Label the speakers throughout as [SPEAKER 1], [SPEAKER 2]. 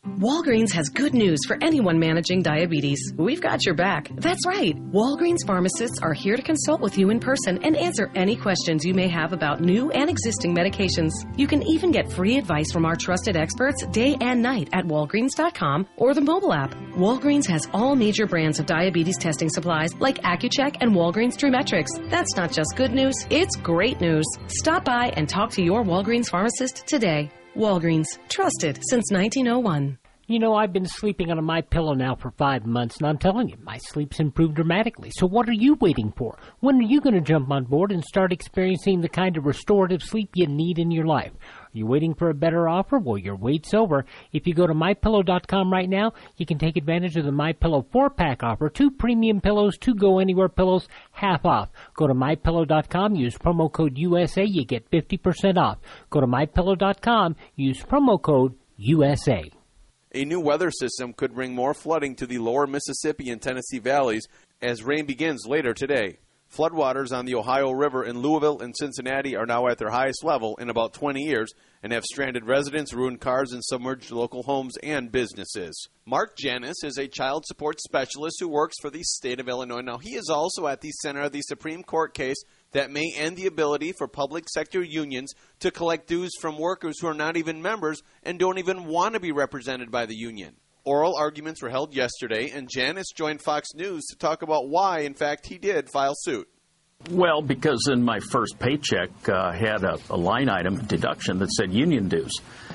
[SPEAKER 1] Walgreens has good news for anyone managing diabetes. We've got your back. That's right. Walgreens pharmacists are here to consult with you in person and answer any questions you may have about new and existing medications. You can even get free advice from our trusted experts day and night at Walgreens.com or the mobile app. Walgreens has all major brands of diabetes testing supplies like Accu-Check and Walgreens TruMetrix. That's not just good news, it's great news. Stop by and talk to your Walgreens pharmacist today. Walgreens, trusted since 1901.
[SPEAKER 2] You know, I've been sleeping on a MyPillow now for 5 months, and I'm telling you, my sleep's improved dramatically. So what are you waiting for? When are you going to jump on board and start experiencing the kind of restorative sleep you need in your life? Are you waiting for a better offer? Well, your wait's over. If you go to MyPillow.com right now, you can take advantage of the MyPillow 4-pack offer. 2 premium pillows, 2 go-anywhere pillows, half off. Go to MyPillow.com, use promo code USA, you get 50% off. Go to MyPillow.com, use promo code USA.
[SPEAKER 3] A new weather system could bring more flooding to the lower Mississippi and Tennessee valleys as rain begins later today. Floodwaters on the Ohio River in Louisville and Cincinnati are now at their highest level in about 20 years and have stranded residents, ruined cars, and submerged local homes and businesses. Mark Janis is a child support specialist who works for the state of Illinois. Now, he is also at the center of the Supreme Court case that may end the ability for public sector unions to collect dues from workers who are not even members and don't even want to be represented by the union. Oral arguments were held yesterday, and Janis joined Fox News to talk about why, in fact, he did file suit.
[SPEAKER 4] Well, because in my first paycheck had a line item deduction that said union dues,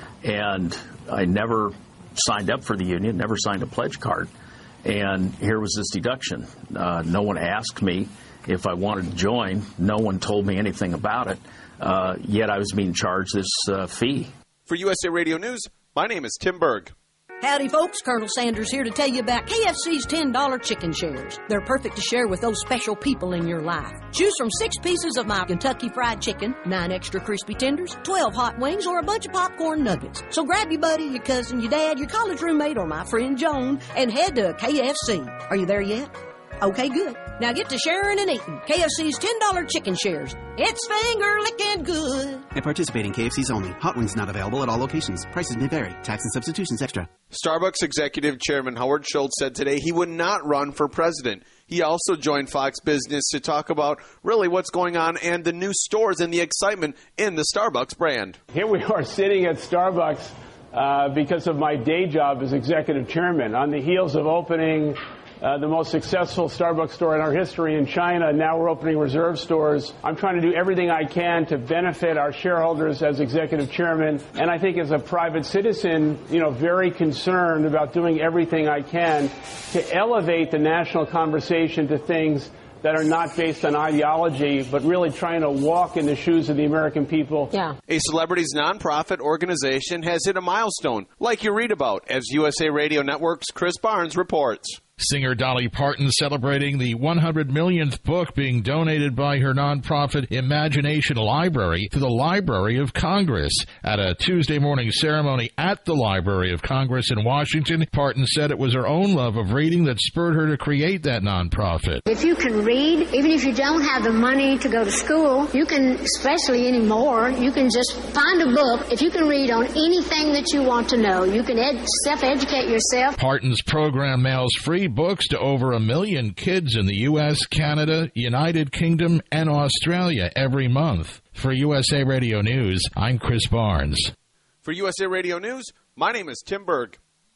[SPEAKER 4] and I never signed up for the union, never signed a pledge card, and here was this deduction. No one asked me if I wanted to join. No one told me anything about it, yet I was being charged this fee.
[SPEAKER 3] For USA Radio News, my name is Tim Berg.
[SPEAKER 5] Howdy, folks. Colonel Sanders here to tell you about KFC's $10 chicken shares. They're perfect to share with those special people in your life. Choose from 6 pieces of my Kentucky Fried Chicken, 9 extra crispy tenders, 12 hot wings, or a bunch of popcorn nuggets. So grab your buddy, your cousin, your dad, your college roommate, or my friend Joan, and head to KFC. Are you there yet? Okay, good. Now get to sharing and eating. KFC's $10 chicken shares. It's finger-licking good.
[SPEAKER 6] At participating KFCs only. Hot wings not available at all locations. Prices may vary. Tax and substitutions extra.
[SPEAKER 3] Starbucks Executive Chairman Howard Schultz said today he would not run for president. He also joined Fox Business to talk about really what's going on and the new stores and the excitement in the Starbucks brand.
[SPEAKER 7] Here we are sitting at Starbucks because of my day job as executive chairman. On the heels of opening the most successful Starbucks store in our history in China. Now we're opening reserve stores. I'm trying to do everything I can to benefit our shareholders as executive chairman. And I think as a private citizen, very concerned about doing everything I can to elevate the national conversation to things that are not based on ideology, but really trying to walk in the shoes of the American people.
[SPEAKER 5] Yeah.
[SPEAKER 3] A celebrities nonprofit organization has hit a milestone, like you read about, as USA Radio Network's Chris Barnes reports.
[SPEAKER 8] Singer Dolly Parton celebrating the 100 millionth book being donated by her nonprofit Imagination Library to the Library of Congress. At a Tuesday morning ceremony at the Library of Congress in Washington, Parton said it was her own love of reading that spurred her to create that nonprofit.
[SPEAKER 9] If you can read, even if you don't have the money to go to school, you can, especially anymore, you can just find a book. If you can read on anything that you want to know, you can self-educate yourself.
[SPEAKER 8] Parton's program mails free books to over 1 million kids in the U.S., Canada, United Kingdom, and Australia every month. For USA Radio News, I'm Chris Barnes.
[SPEAKER 3] For USA Radio News, my name is Tim Berg.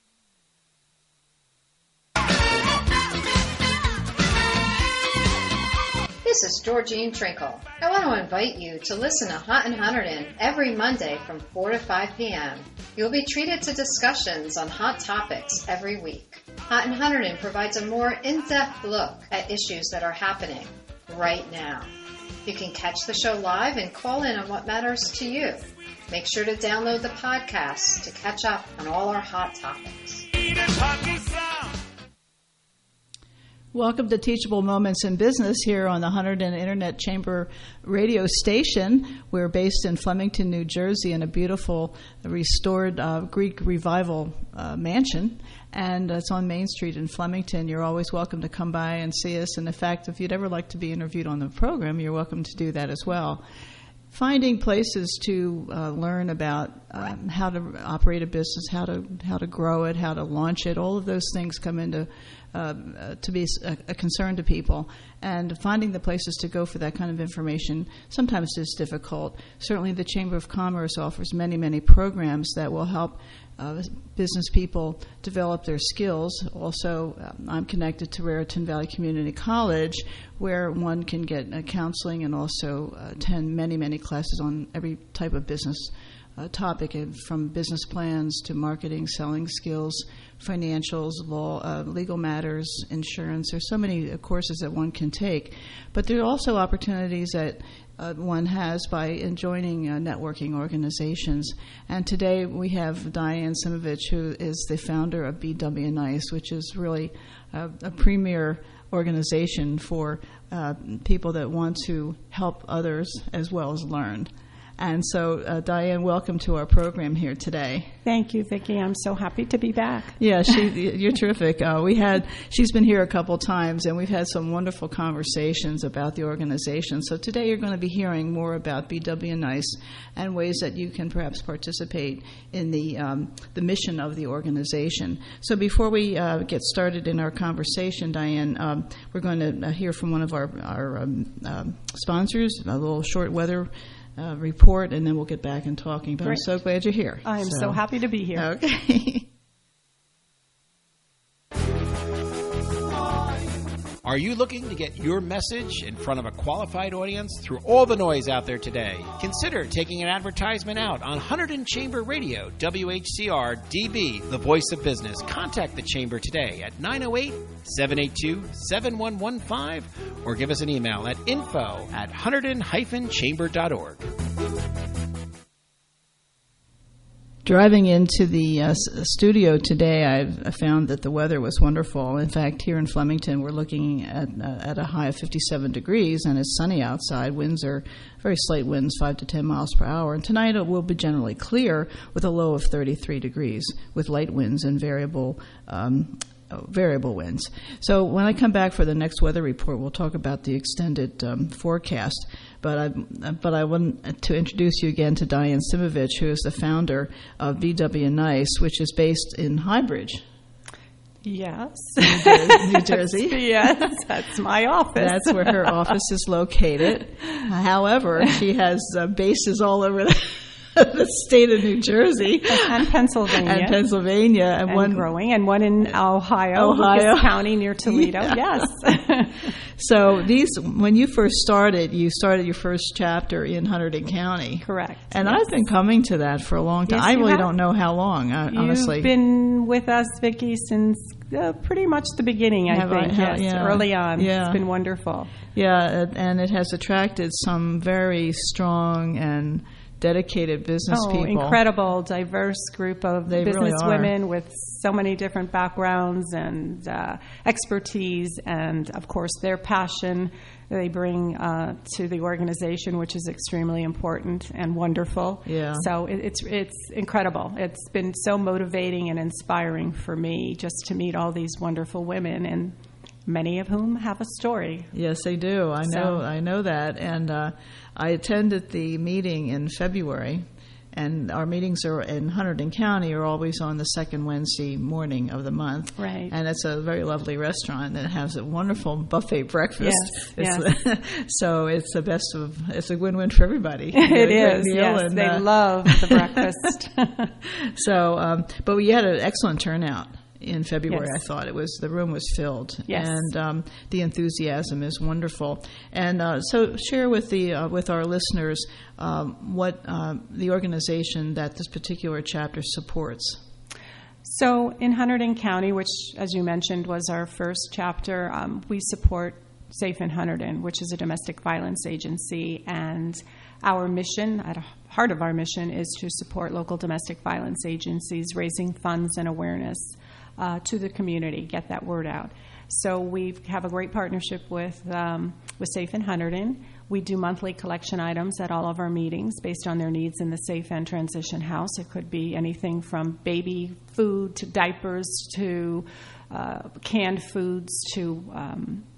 [SPEAKER 10] This is Georgine Trinkle. I want to invite you to listen to Hot and Hunterdon every Monday from 4 to 5 p.m. You'll be treated to discussions on hot topics every week. Hot and Hunterdon provides a more in-depth look at issues that are happening right now. You can catch the show live and call in on what matters to you. Make sure to download the podcast to catch up on all our hot topics.
[SPEAKER 11] Welcome to Teachable Moments in Business here on the Hunterdon Internet Chamber radio station. We're based in Flemington, New Jersey, in a beautiful restored Greek Revival mansion. And it's on Main Street in Flemington. You're always welcome to come by and see us. And in fact, if you'd ever like to be interviewed on the program, you're welcome to do that as well. finding places to learn about how to operate a business, how to grow it, how to launch it. All of those things come into to be a concern to people. And finding the places to go for that kind of information sometimes is difficult. Certainly the Chamber of Commerce offers many, many programs that will help business people develop their skills. Also, I'm connected to Raritan Valley Community College, where one can get counseling and also attend many, many classes on every type of business topic, from business plans to marketing, selling skills, financials, law, legal matters, insurance. There's so many courses that one can take. But there are also opportunities that one has by joining networking organizations. And today we have Diane Simovich, who is the founder of BW Nice, which is really a premier organization for people that want to help others as well as learn. And so, Diane, welcome to our program here today.
[SPEAKER 12] Thank you, Vicki. I'm so happy to be back.
[SPEAKER 11] Yeah, you're terrific. She's been here a couple times, and we've had some wonderful conversations about the organization. So today you're going to be hearing more about BW Nice and ways that you can perhaps participate in the mission of the organization. So before we get started in our conversation, Diane, we're going to hear from one of our sponsors, a little short weather report, and then we'll get back and talking. But
[SPEAKER 12] Great.
[SPEAKER 11] I'm so glad you're here.
[SPEAKER 12] I'm so happy to be here.
[SPEAKER 11] Okay.
[SPEAKER 13] Are you looking to get your message in front of a qualified audience through all the noise out there today? Consider taking an advertisement out on Hunterdon Chamber Radio, WHCR DB, the voice of business. Contact the Chamber today at 908-782-7115 or give us an email at info@hunterdon-chamber.org.
[SPEAKER 11] Driving into the studio today, I found that the weather was wonderful. In fact, here in Flemington, we're looking at a high of 57 degrees, and it's sunny outside. Winds are very slight winds, 5 to 10 miles per hour. And tonight it will be generally clear with a low of 33 degrees with light winds and variable winds. So when I come back for the next weather report, we'll talk about the extended forecast. But I want to introduce you again to Diane Simovich, who is the founder of BW Nice, which is based in Highbridge.
[SPEAKER 12] Yes.
[SPEAKER 11] New Jersey.
[SPEAKER 12] Yes, that's my office.
[SPEAKER 11] That's where her office is located. However, she has bases all over the state of New Jersey
[SPEAKER 12] and Pennsylvania,
[SPEAKER 11] and
[SPEAKER 12] one growing, and one in Ohio. Lucas County near Toledo. Yeah. Yes.
[SPEAKER 11] So when you first started, you started your first chapter in Hunterdon County.
[SPEAKER 12] Correct.
[SPEAKER 11] And yes. I've been coming to that for a long time.
[SPEAKER 12] Yes,
[SPEAKER 11] I really don't know how long, honestly.
[SPEAKER 12] You've been with us, Vicki, since pretty much the beginning, I think. Early on. Yeah. It's been wonderful.
[SPEAKER 11] Yeah, and it has attracted some very strong and dedicated business people.
[SPEAKER 12] Incredible, diverse group of business women with so many different backgrounds and expertise, and of course their passion they bring to the organization, which is extremely important and wonderful.
[SPEAKER 11] Yeah.
[SPEAKER 12] So it's incredible. It's been so motivating and inspiring for me just to meet all these wonderful women, and many of whom have a story.
[SPEAKER 11] Yes, they do. I know that. And I attended the meeting in February, and our meetings are in Hunterdon County are always on the second Wednesday morning of the month.
[SPEAKER 12] Right.
[SPEAKER 11] And it's a very lovely restaurant that has a wonderful buffet breakfast.
[SPEAKER 12] Yes.
[SPEAKER 11] So it's it's a win-win for everybody.
[SPEAKER 12] It is. Yes, and, they love the breakfast.
[SPEAKER 11] So, but we had an excellent turnout. In February,
[SPEAKER 12] yes.
[SPEAKER 11] I thought the room was filled,
[SPEAKER 12] yes.
[SPEAKER 11] and the enthusiasm is wonderful. And so, share with our listeners what the organization that this particular chapter supports.
[SPEAKER 12] So, in Hunterdon County, which, as you mentioned, was our first chapter, we support Safe in Hunterdon, which is a domestic violence agency, and our mission, at the heart of our mission, is to support local domestic violence agencies, raising funds and awareness to the community, get that word out. So we have a great partnership with Safe in Hunterdon. We do monthly collection items at all of our meetings based on their needs in the Safe and Transition House. It could be anything from baby food to diapers to canned foods to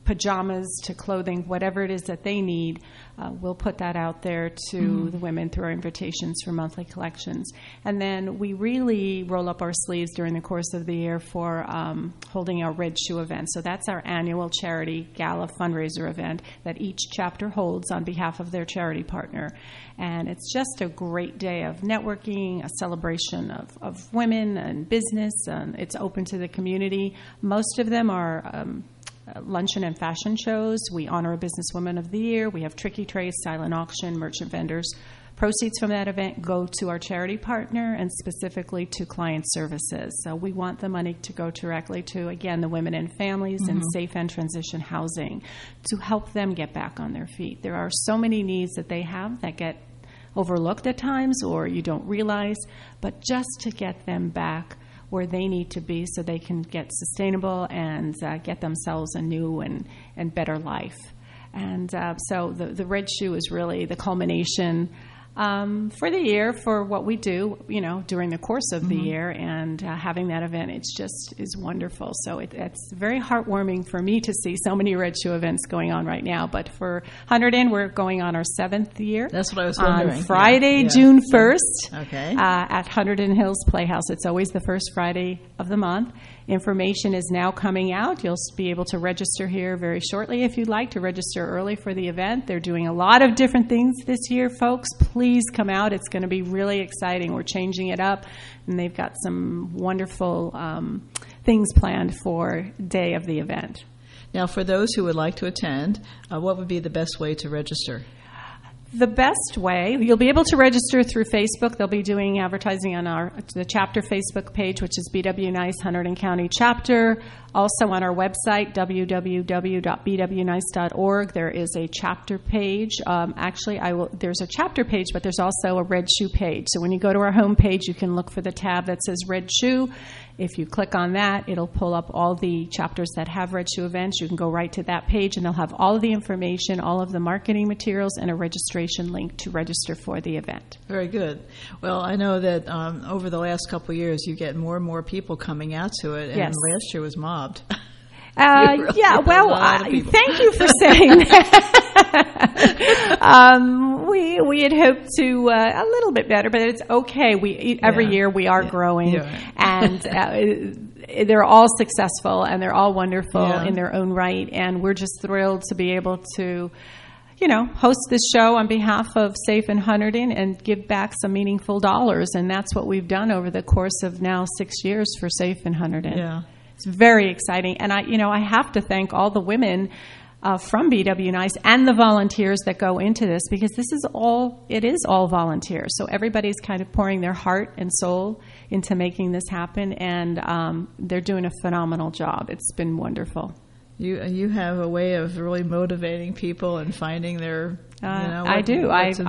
[SPEAKER 12] pajamas to clothing, whatever it is that they need, we'll put that out there to the women through our invitations for monthly collections. And then we really roll up our sleeves during the course of the year for holding our Red Shoe event. So that's our annual charity gala fundraiser event that each chapter holds on behalf of their charity partner. And it's just a great day of networking, a celebration of women and business. It's open to the community. Most of them are luncheon and fashion shows. We honor a businesswoman of the year. We have tricky trays, silent auction, merchant vendors. Proceeds from that event go to our charity partner and specifically to client services. So we want the money to go directly to, again, the women and families in safe and transition housing to help them get back on their feet. There are so many needs that they have that get overlooked at times or you don't realize, but just to get them back where they need to be so they can get sustainable and get themselves a new and better life. And so the Red Shoe is really the culmination for the year for what we do, during the course of the year, and having that event, is wonderful. So it's very heartwarming for me to see so many Red Shoe events going on right now. But for 100 In, we're going on our 7th year.
[SPEAKER 11] That's what I was wondering.
[SPEAKER 12] On Friday, June 1st,
[SPEAKER 11] okay.
[SPEAKER 12] At 100 In Hills Playhouse. It's always the first Friday of the month. Information is now coming out. You'll be able to register here very shortly if you'd like to register early for the event. They're doing a lot of different things this year, folks. Please come out. It's going to be really exciting. We're changing it up, and they've got some wonderful things planned for day of the event.
[SPEAKER 11] Now, for those who would like to attend, what would be the best way to register?
[SPEAKER 12] The best way, you'll be able to register through Facebook. They'll be doing advertising on the chapter Facebook page, which is BW Nice Hunterdon County Chapter. Also on our website, www.bwnice.org, there is a chapter page. There's a chapter page, but there's also a Red Shoe page. So when you go to our homepage, you can look for the tab that says Red Shoe. If you click on that, it'll pull up all the chapters that have Red Shoe events. You can go right to that page, and they'll have all of the information, all of the marketing materials, and a registration link to register for the event.
[SPEAKER 11] Very good. Well, I know that over the last couple of years, you get more and more people coming out to it, and last year was mobbed.
[SPEAKER 12] Thank you for saying that. We had hoped to a little bit better, but it's okay. Every year we are growing, and they're all successful and they're all wonderful in their own right. And we're just thrilled to be able to, host this show on behalf of Safe in Hunterdon and give back some meaningful dollars. And that's what we've done over the course of now 6 years for Safe in Hunterdon.
[SPEAKER 11] Yeah.
[SPEAKER 12] It's very exciting. And I have to thank all the women from BW Nice and the volunteers that go into this, because it is all volunteers. So everybody's kind of pouring their heart and soul into making this happen, and they're doing a phenomenal job. It's been wonderful.
[SPEAKER 11] You have a way of really motivating people and finding their.
[SPEAKER 12] I do.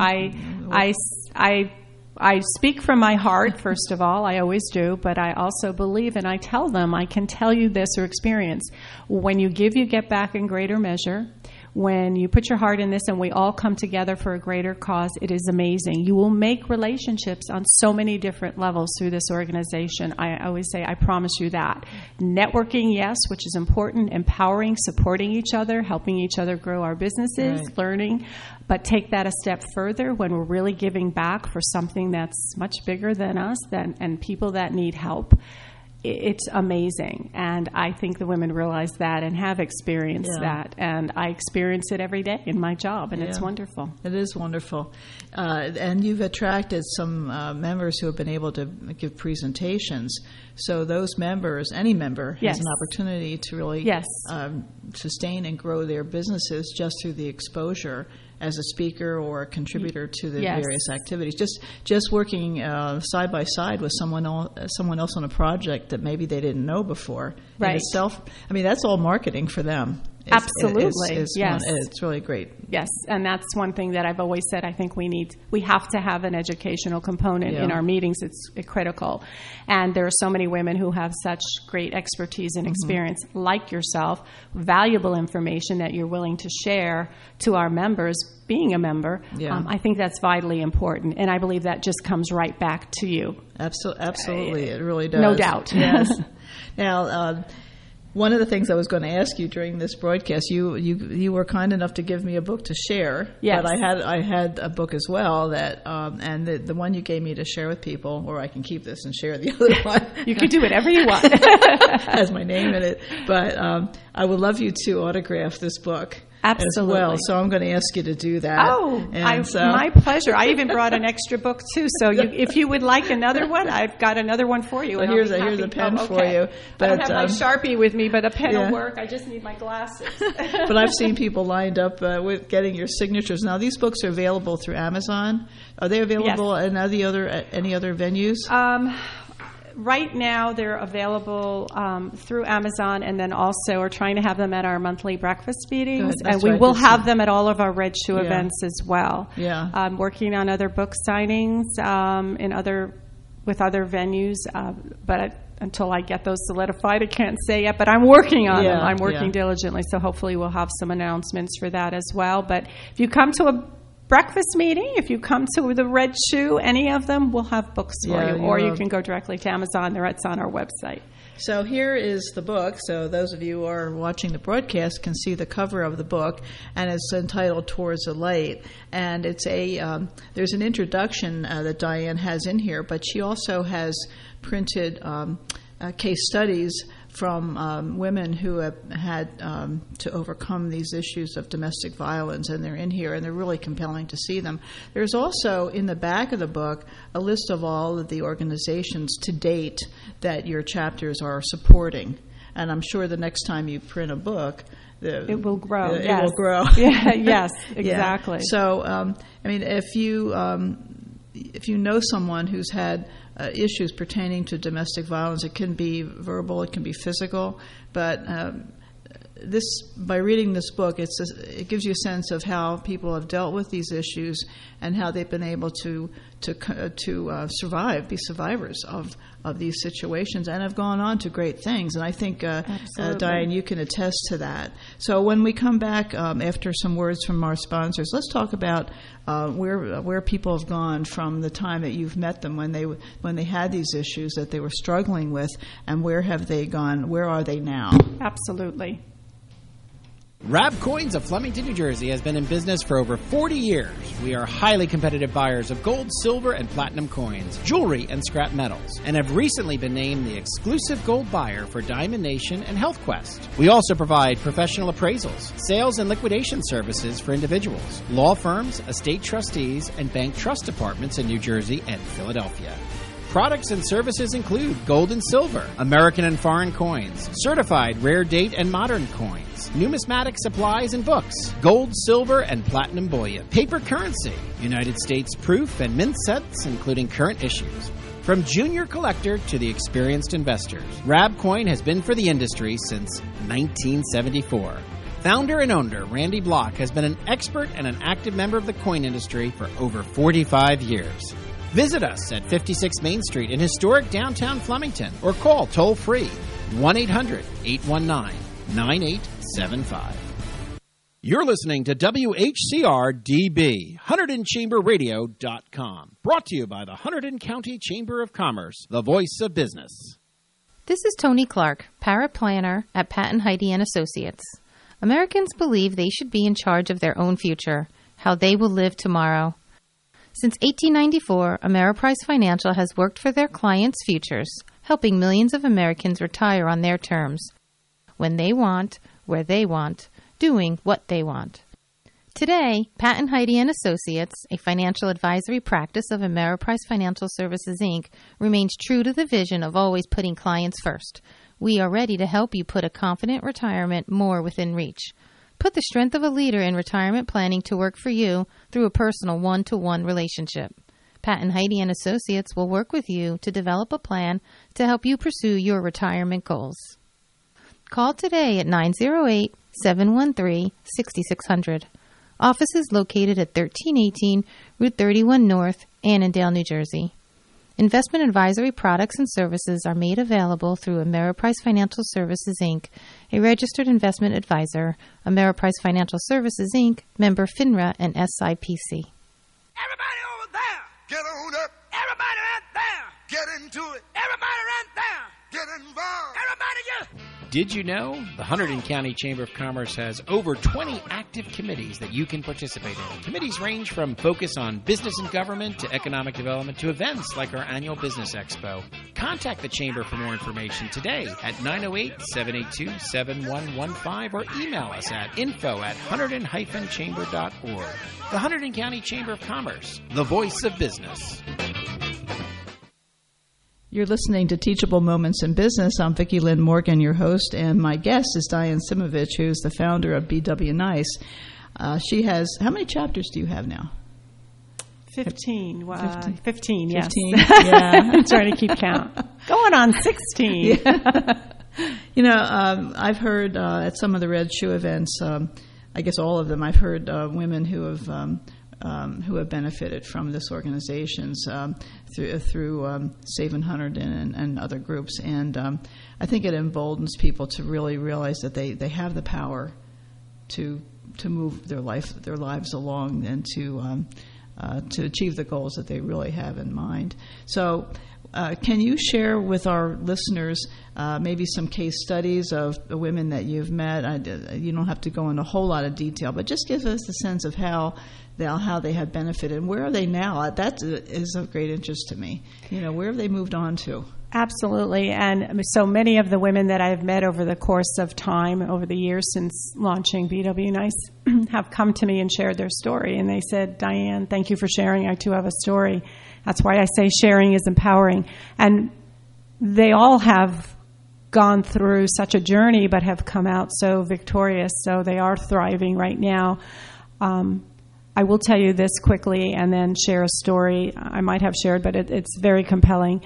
[SPEAKER 12] I speak from my heart, first of all. I always do. But I also believe, and I tell them, I can tell you this or experience. When you give, you get back in greater measure. When you put your heart in this and we all come together for a greater cause, it is amazing. You will make relationships on so many different levels through this organization. I always say, I promise you that. Networking, yes, which is important. Empowering, supporting each other, helping each other grow our businesses, learning. But take that a step further when we're really giving back for something that's much bigger than us and people that need help. It's amazing, and I think the women realize that and have experienced that, and I experience it every day in my job, and it's wonderful.
[SPEAKER 11] It is wonderful. And you've attracted some members who have been able to give presentations. So those members, any member, has an opportunity to really sustain and grow their businesses just through the exposure as a speaker or a contributor to the various activities. Just working side by side with someone else on a project that maybe they didn't know before.
[SPEAKER 12] Right.
[SPEAKER 11] In itself, that's all marketing for them.
[SPEAKER 12] Absolutely.
[SPEAKER 11] It's really great.
[SPEAKER 12] Yes, and that's one thing that I've always said. I think we have to have an educational component in our meetings. It's critical. And there are so many women who have such great expertise and experience, like yourself, valuable information that you're willing to share to our members, being a member. I think that's vitally important, and I believe that just comes right back to you.
[SPEAKER 11] Absolutely. It really does.
[SPEAKER 12] No doubt.
[SPEAKER 11] Yes. Now, one of the things I was going to ask you during this broadcast, you were kind enough to give me a book to share.
[SPEAKER 12] Yes.
[SPEAKER 11] But I had a book as well that and the one you gave me to share with people, or I can keep this and share the other one.
[SPEAKER 12] You can do whatever you want.
[SPEAKER 11] Has my name in it. But I would love you to autograph this book.
[SPEAKER 12] Absolutely.
[SPEAKER 11] As well, so I'm going to ask you to do that.
[SPEAKER 12] Oh, my pleasure. I even brought an extra book too. So if you would like another one, I've got another one for you.
[SPEAKER 11] Well, here's a pen for you.
[SPEAKER 12] But I don't have my Sharpie with me, but a pen will work. I just need my glasses.
[SPEAKER 11] But I've seen people lined up with getting your signatures. Now, these books are available through Amazon. Are they available in any other venues?
[SPEAKER 12] Right now, they're available through Amazon, and then also we're trying to have them at our monthly breakfast meetings, and we will have them at all of our Red Shoe events as well.
[SPEAKER 11] Yeah,
[SPEAKER 12] I'm working on other book signings with other venues, but until I get those solidified, I can't say yet. But I'm working on them. I'm working diligently, so hopefully we'll have some announcements for that as well. But if you come to a breakfast meeting, if you come to the Red Shoe, any of them, we'll have books for you. Or you can go directly to Amazon. It's on our website.
[SPEAKER 11] So here is the book. So those of you who are watching the broadcast can see the cover of the book, and it's entitled Towards the Light. And it's there's an introduction that Diane has in here, but she also has printed case studies from women who have had to overcome these issues of domestic violence, and they're in here, and they're really compelling to see them. There's also, in the back of the book, a list of all of the organizations to date that your chapters are supporting. And I'm sure the next time you print a book,
[SPEAKER 12] it will grow.
[SPEAKER 11] It will grow.
[SPEAKER 12] Yes, exactly.
[SPEAKER 11] So, if you know someone who's had issues pertaining to domestic violence, it can be verbal, it can be physical, but by reading this book, it gives you a sense of how people have dealt with these issues and how they've been able to survive, be survivors of these situations, and have gone on to great things. And I think, Diane, you can attest to that. So when we come back after some words from our sponsors, let's talk about where people have gone from the time that you've met them when they had these issues that they were struggling with, and where have they gone? Where are they now?
[SPEAKER 12] Absolutely.
[SPEAKER 13] Rab Coins of Flemington, New Jersey has been in business for over 40 years. We are highly competitive buyers of gold, silver, and platinum coins, jewelry, and scrap metals, and have recently been named the exclusive gold buyer for Diamond Nation and Health Quest. We also provide professional appraisals, sales and liquidation services for individuals, law firms, estate trustees, and bank trust departments in New Jersey and Philadelphia. Products and services include gold and silver, American and foreign coins, certified rare date and modern coins, numismatic supplies and books, gold, silver, and platinum bullion, paper currency, United States proof and mint sets, including current issues. From junior collector to the experienced investors, Rab Coin has been for the industry since 1974. Founder and owner Randy Block has been an expert and an active member of the coin industry for over 45 years. Visit us at 56 Main Street in historic downtown Flemington, or call toll-free 1-800-819-9875. You're listening to WHCR-DB, HunterdonChamberRadio.com, brought to you by the Hunterdon County Chamber of Commerce, the voice of business.
[SPEAKER 14] This is Tony Clark, paraplanner at Patton Heide & Associates. Americans believe they should be in charge of their own future, how they will live tomorrow. Since 1894, Ameriprise Financial has worked for their clients' futures, helping millions of Americans retire on their terms, when they want, where they want, doing what they want. Today, Patton Heide & Associates, a financial advisory practice of Ameriprise Financial Services, Inc., remains true to the vision of always putting clients first. We are ready to help you put a confident retirement more within reach. Put the strength of a leader in retirement planning to work for you through a personal one-to-one relationship. Patton Heide & Associates will work with you to develop a plan to help you pursue your retirement goals. Call today at 908-713-6600. Office is located at 1318 Route 31 North, Annandale, New Jersey. Investment advisory products and services are made available through Ameriprise Financial Services, Inc., a registered investment advisor, Ameriprise Financial Services, Inc., member FINRA and SIPC.
[SPEAKER 15] Everybody over there, get on up. Everybody right there, get into it. Everybody right there, get involved. Everybody, yeah.
[SPEAKER 13] Did you know? The Hunterdon County Chamber of Commerce has over 20 active committees that you can participate in. Committees range from focus on business and government to economic development to events like our annual Business Expo. Contact the Chamber for more information today at 908-782-7115 or email us at info@hunterdon-chamber.org. The Hunterdon County Chamber of Commerce, the voice of business.
[SPEAKER 11] You're listening to Teachable Moments in Business. I'm Vicki Lynn Morgan, your host, and my guest is Diane Simovich, who's the founder of BW Nice. She has, how many chapters do you have now?
[SPEAKER 12] 15. 15, yes.
[SPEAKER 11] 15, yeah.
[SPEAKER 12] I'm trying to keep count. Going on 16.
[SPEAKER 11] Yeah. You know, I've heard at some of the Red Shoe events, I guess all of them, I've heard women who have benefited from this organizations through Save in Hunterdon and other groups, and I think it emboldens people to really realize that they have the power to move their lives along and to achieve the goals that they really have in mind. So, can you share with our listeners maybe some case studies of the women that you've met? You don't have to go into a whole lot of detail, but just give us a sense of how they have benefited. And where are they now? That is of great interest to me. You know, where have they moved on to?
[SPEAKER 12] Absolutely. And so many of the women that I've met over the course of time, over the years since launching BW Nice, have come to me and shared their story. And they said, Diane, thank you for sharing. I too have a story. That's why I say sharing is empowering. And they all have gone through such a journey but have come out so victorious. So they are thriving right now. I will tell you this quickly and then share a story I might have shared, but it's very compelling.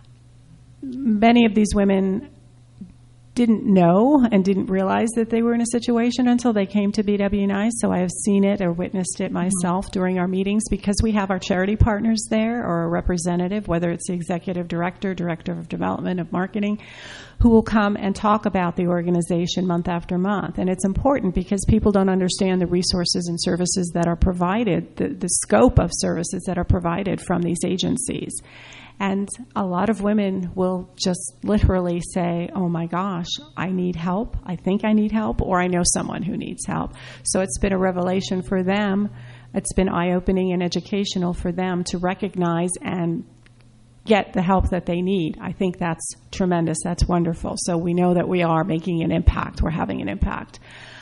[SPEAKER 12] Many of these women didn't know and didn't realize that they were in a situation until they came to BW Nice. So I have seen it or witnessed it myself during our meetings because we have our charity partners there or a representative, whether it's the executive director, director of development, of marketing, who will come and talk about the organization month after month. And it's important because people don't understand the resources and services that are provided, the scope of services that are provided from these agencies. And a lot of women will just literally say, oh my gosh, I need help. I think I need help, or I know someone who needs help. So it's been a revelation for them. It's been eye-opening and educational for them to recognize and get the help that they need. I think that's tremendous. That's wonderful. So we know that we are making an impact. We're having an impact.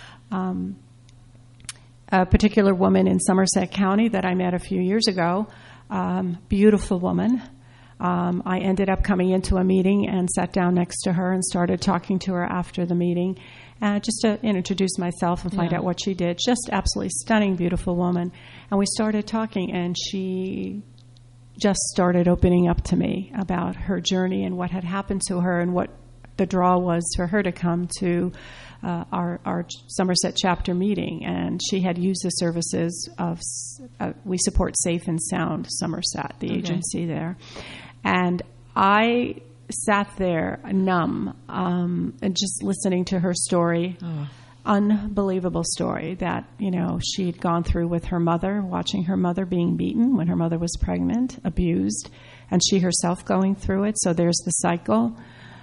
[SPEAKER 12] A particular woman in Somerset County that I met a few years ago, beautiful woman. I ended up coming into a meeting and sat down next to her and started talking to her after the meeting, just to introduce myself and find out what she did. Just absolutely stunning, beautiful woman. And we started talking, and she just started opening up to me about her journey and what had happened to her and what the draw was for her to come to our Somerset chapter meeting. And she had used the services of, we support Safe and Sound Somerset, the agency there. And I sat there numb and just listening to her story. Unbelievable story that, she had gone through with her mother, watching her mother being beaten when her mother was pregnant, abused, and she herself going through it. So there's the cycle,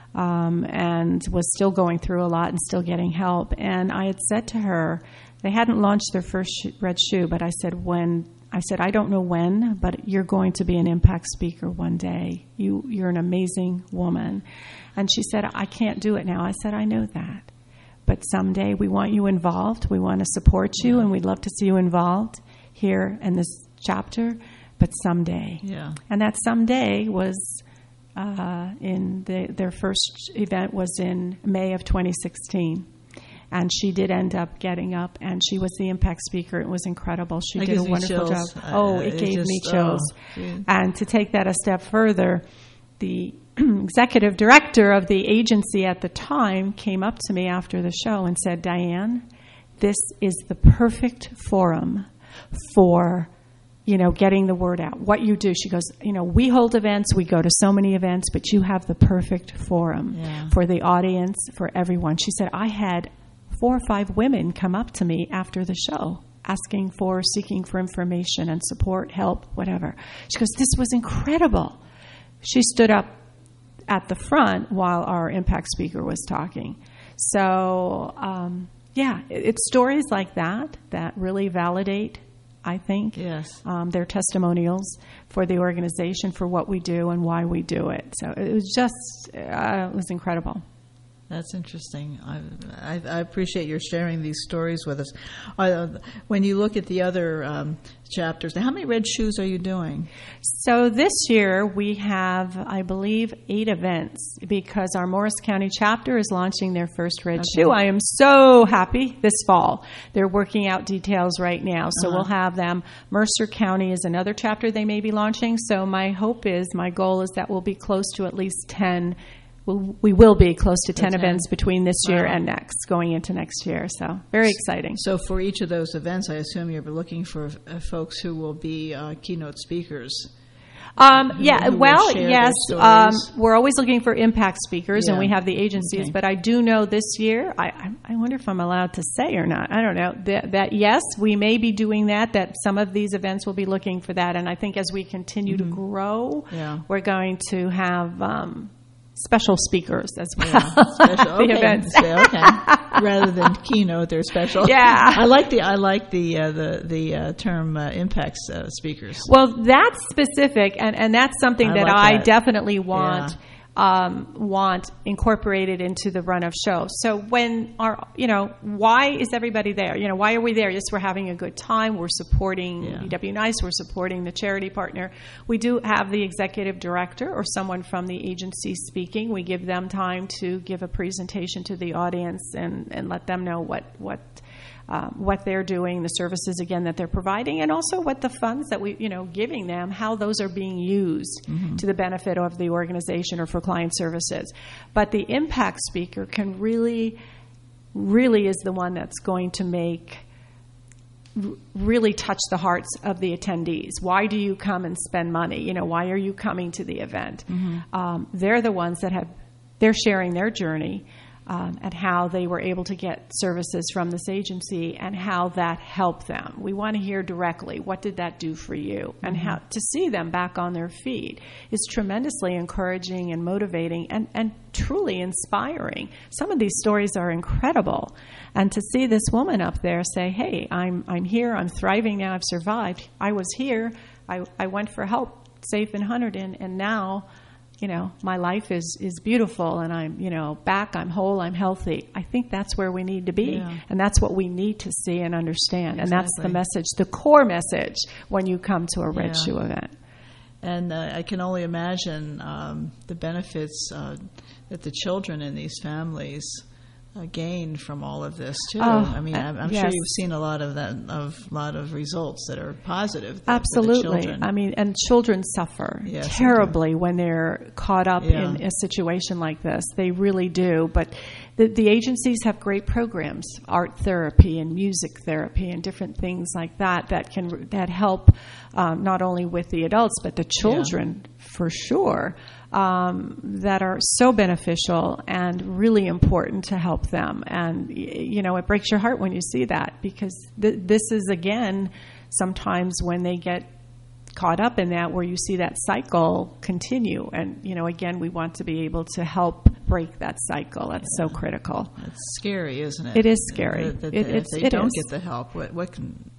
[SPEAKER 12] and was still going through a lot and still getting help. And I had said to her, they hadn't launched their first Red Shoe, but I said, I don't know when, but you're going to be an impact speaker one day. You're an amazing woman. And she said, I can't do it now. I said, I know that. But someday we want you involved. We want to support you, and we'd love to see you involved here in this chapter, but someday. Yeah. And that someday was in their first event was in May of 2016. And she did end up getting up, and she was the impact speaker. It was incredible. She did a wonderful job. It gave me chills. And to take that a step further, the executive director of the agency at the time came up to me after the show and said, Diane, this is the perfect forum for getting the word out. What you do, she goes, we hold events, we go to so many events, but you have the perfect forum for the audience, for everyone. She said, I had 4 or 5 women come up to me after the show seeking for information and support, help, whatever. She goes, this was incredible. She stood up at the front while our impact speaker was talking. So, it's stories like that really validate, I think, their testimonials for the organization, for what we do and why we do it. So it was just, it was incredible.
[SPEAKER 11] That's interesting. I appreciate your sharing these stories with us. When you look at the other chapters, how many Red Shoes are you doing?
[SPEAKER 12] So this year we have, I believe, 8 events because our Morris County chapter is launching their first Red Shoe. I am so happy this fall. They're working out details right now, so we'll have them. Mercer County is another chapter they may be launching. So my goal is that we'll be close to at least 10. We will be close to 10 events between this year and next, going into next year. So very exciting.
[SPEAKER 11] So for each of those events, I assume you're looking for folks who will be keynote speakers.
[SPEAKER 12] Yes. We're always looking for impact speakers, and we have the agencies. Okay. But I do know this year, I wonder if I'm allowed to say or not. I don't know. That yes, we may be doing that some of these events will be looking for that. And I think as we continue to grow, we're going to have special speakers as well.
[SPEAKER 11] Special, the events. Rather than keynote, they're special.
[SPEAKER 12] Yeah,
[SPEAKER 11] I like the term impact speakers.
[SPEAKER 12] Well, that's specific, and that's something that I definitely want incorporated into the run of show. So when why is everybody there? Why are we there? Yes, we're having a good time. We're supporting EW Nice. We're supporting the charity partner. We do have the executive director or someone from the agency speaking. We give them time to give a presentation to the audience and let them know what they're doing, the services, again, that they're providing, and also what the funds that we, giving them, how those are being used to the benefit of the organization or for client services. But the impact speaker can really is the one that's going to really touch the hearts of the attendees. Why do you come and spend money? Why are you coming to the event? They're the ones they're sharing their journey. And how they were able to get services from this agency and how that helped them. We want to hear directly, what did that do for you? And how to see them back on their feet is tremendously encouraging and motivating and truly inspiring. Some of these stories are incredible. And to see this woman up there say, hey, I'm here, I'm thriving now, I've survived. I was here, I went for help, safe in Hunterdon, and now my life is beautiful, and I'm, back, I'm whole, I'm healthy. I think that's where we need to be, and that's what we need to see and understand. And that's the message, the core message when you come to a Red Shoe event.
[SPEAKER 11] And I can only imagine the benefits that the children in these families gain from all of this too. I'm sure you've seen a lot of that, a lot of results that are positive.
[SPEAKER 12] Absolutely. And children suffer terribly when they're caught up in a situation like this. They really do. But the agencies have great programs, art therapy and music therapy and different things like that help not only with the adults but the children for sure. That are so beneficial and really important to help them. And, it breaks your heart when you see that, because this is, again, sometimes when they get caught up in that, where you see that cycle continue. And, again, we want to be able to help break that cycle. That's so critical.
[SPEAKER 11] It's scary, isn't it?
[SPEAKER 12] It is scary.
[SPEAKER 11] If they don't get the help, what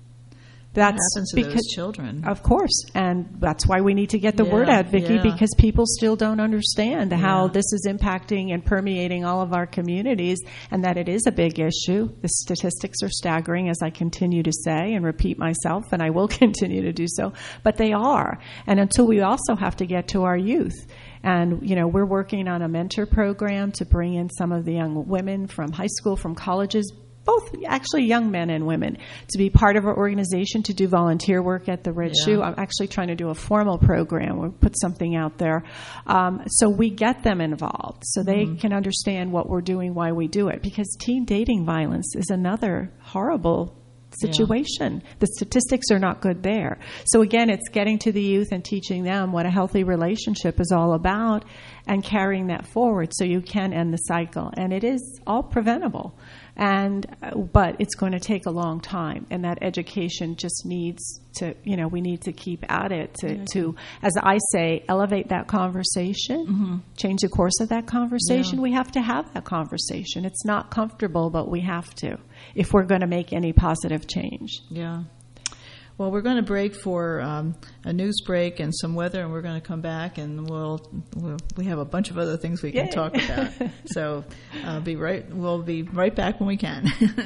[SPEAKER 11] happens to those children?
[SPEAKER 12] Of course. And that's why we need to get the word out, Vicki, because people still don't understand how this is impacting and permeating all of our communities, and that it is a big issue. The statistics are staggering, as I continue to say and repeat myself, and I will continue to do so. But they are. And until we also have to get to our youth. And, we're working on a mentor program to bring in some of the young women from high school, from colleges, both actually young men and women, to be part of our organization, to do volunteer work at the Red Shoe. I'm actually trying to do a formal program. We'll put something out there. So we get them involved so they can understand what we're doing, why we do it. Because teen dating violence is another horrible situation. The statistics are not good there. So again, it's getting to the youth and teaching them what a healthy relationship is all about, and carrying that forward so you can end the cycle. And it is all preventable. But it's going to take a long time, and that education just needs to, we need to keep at it to, as I say, elevate that conversation, change the course of that conversation. Yeah. We have to have that conversation. It's not comfortable, but we have to if we're going to make any positive change.
[SPEAKER 11] Yeah. Well, we're going to break for a news break and some weather, and we're going to come back, and we have a bunch of other things we can talk about. So we'll be right back when we can.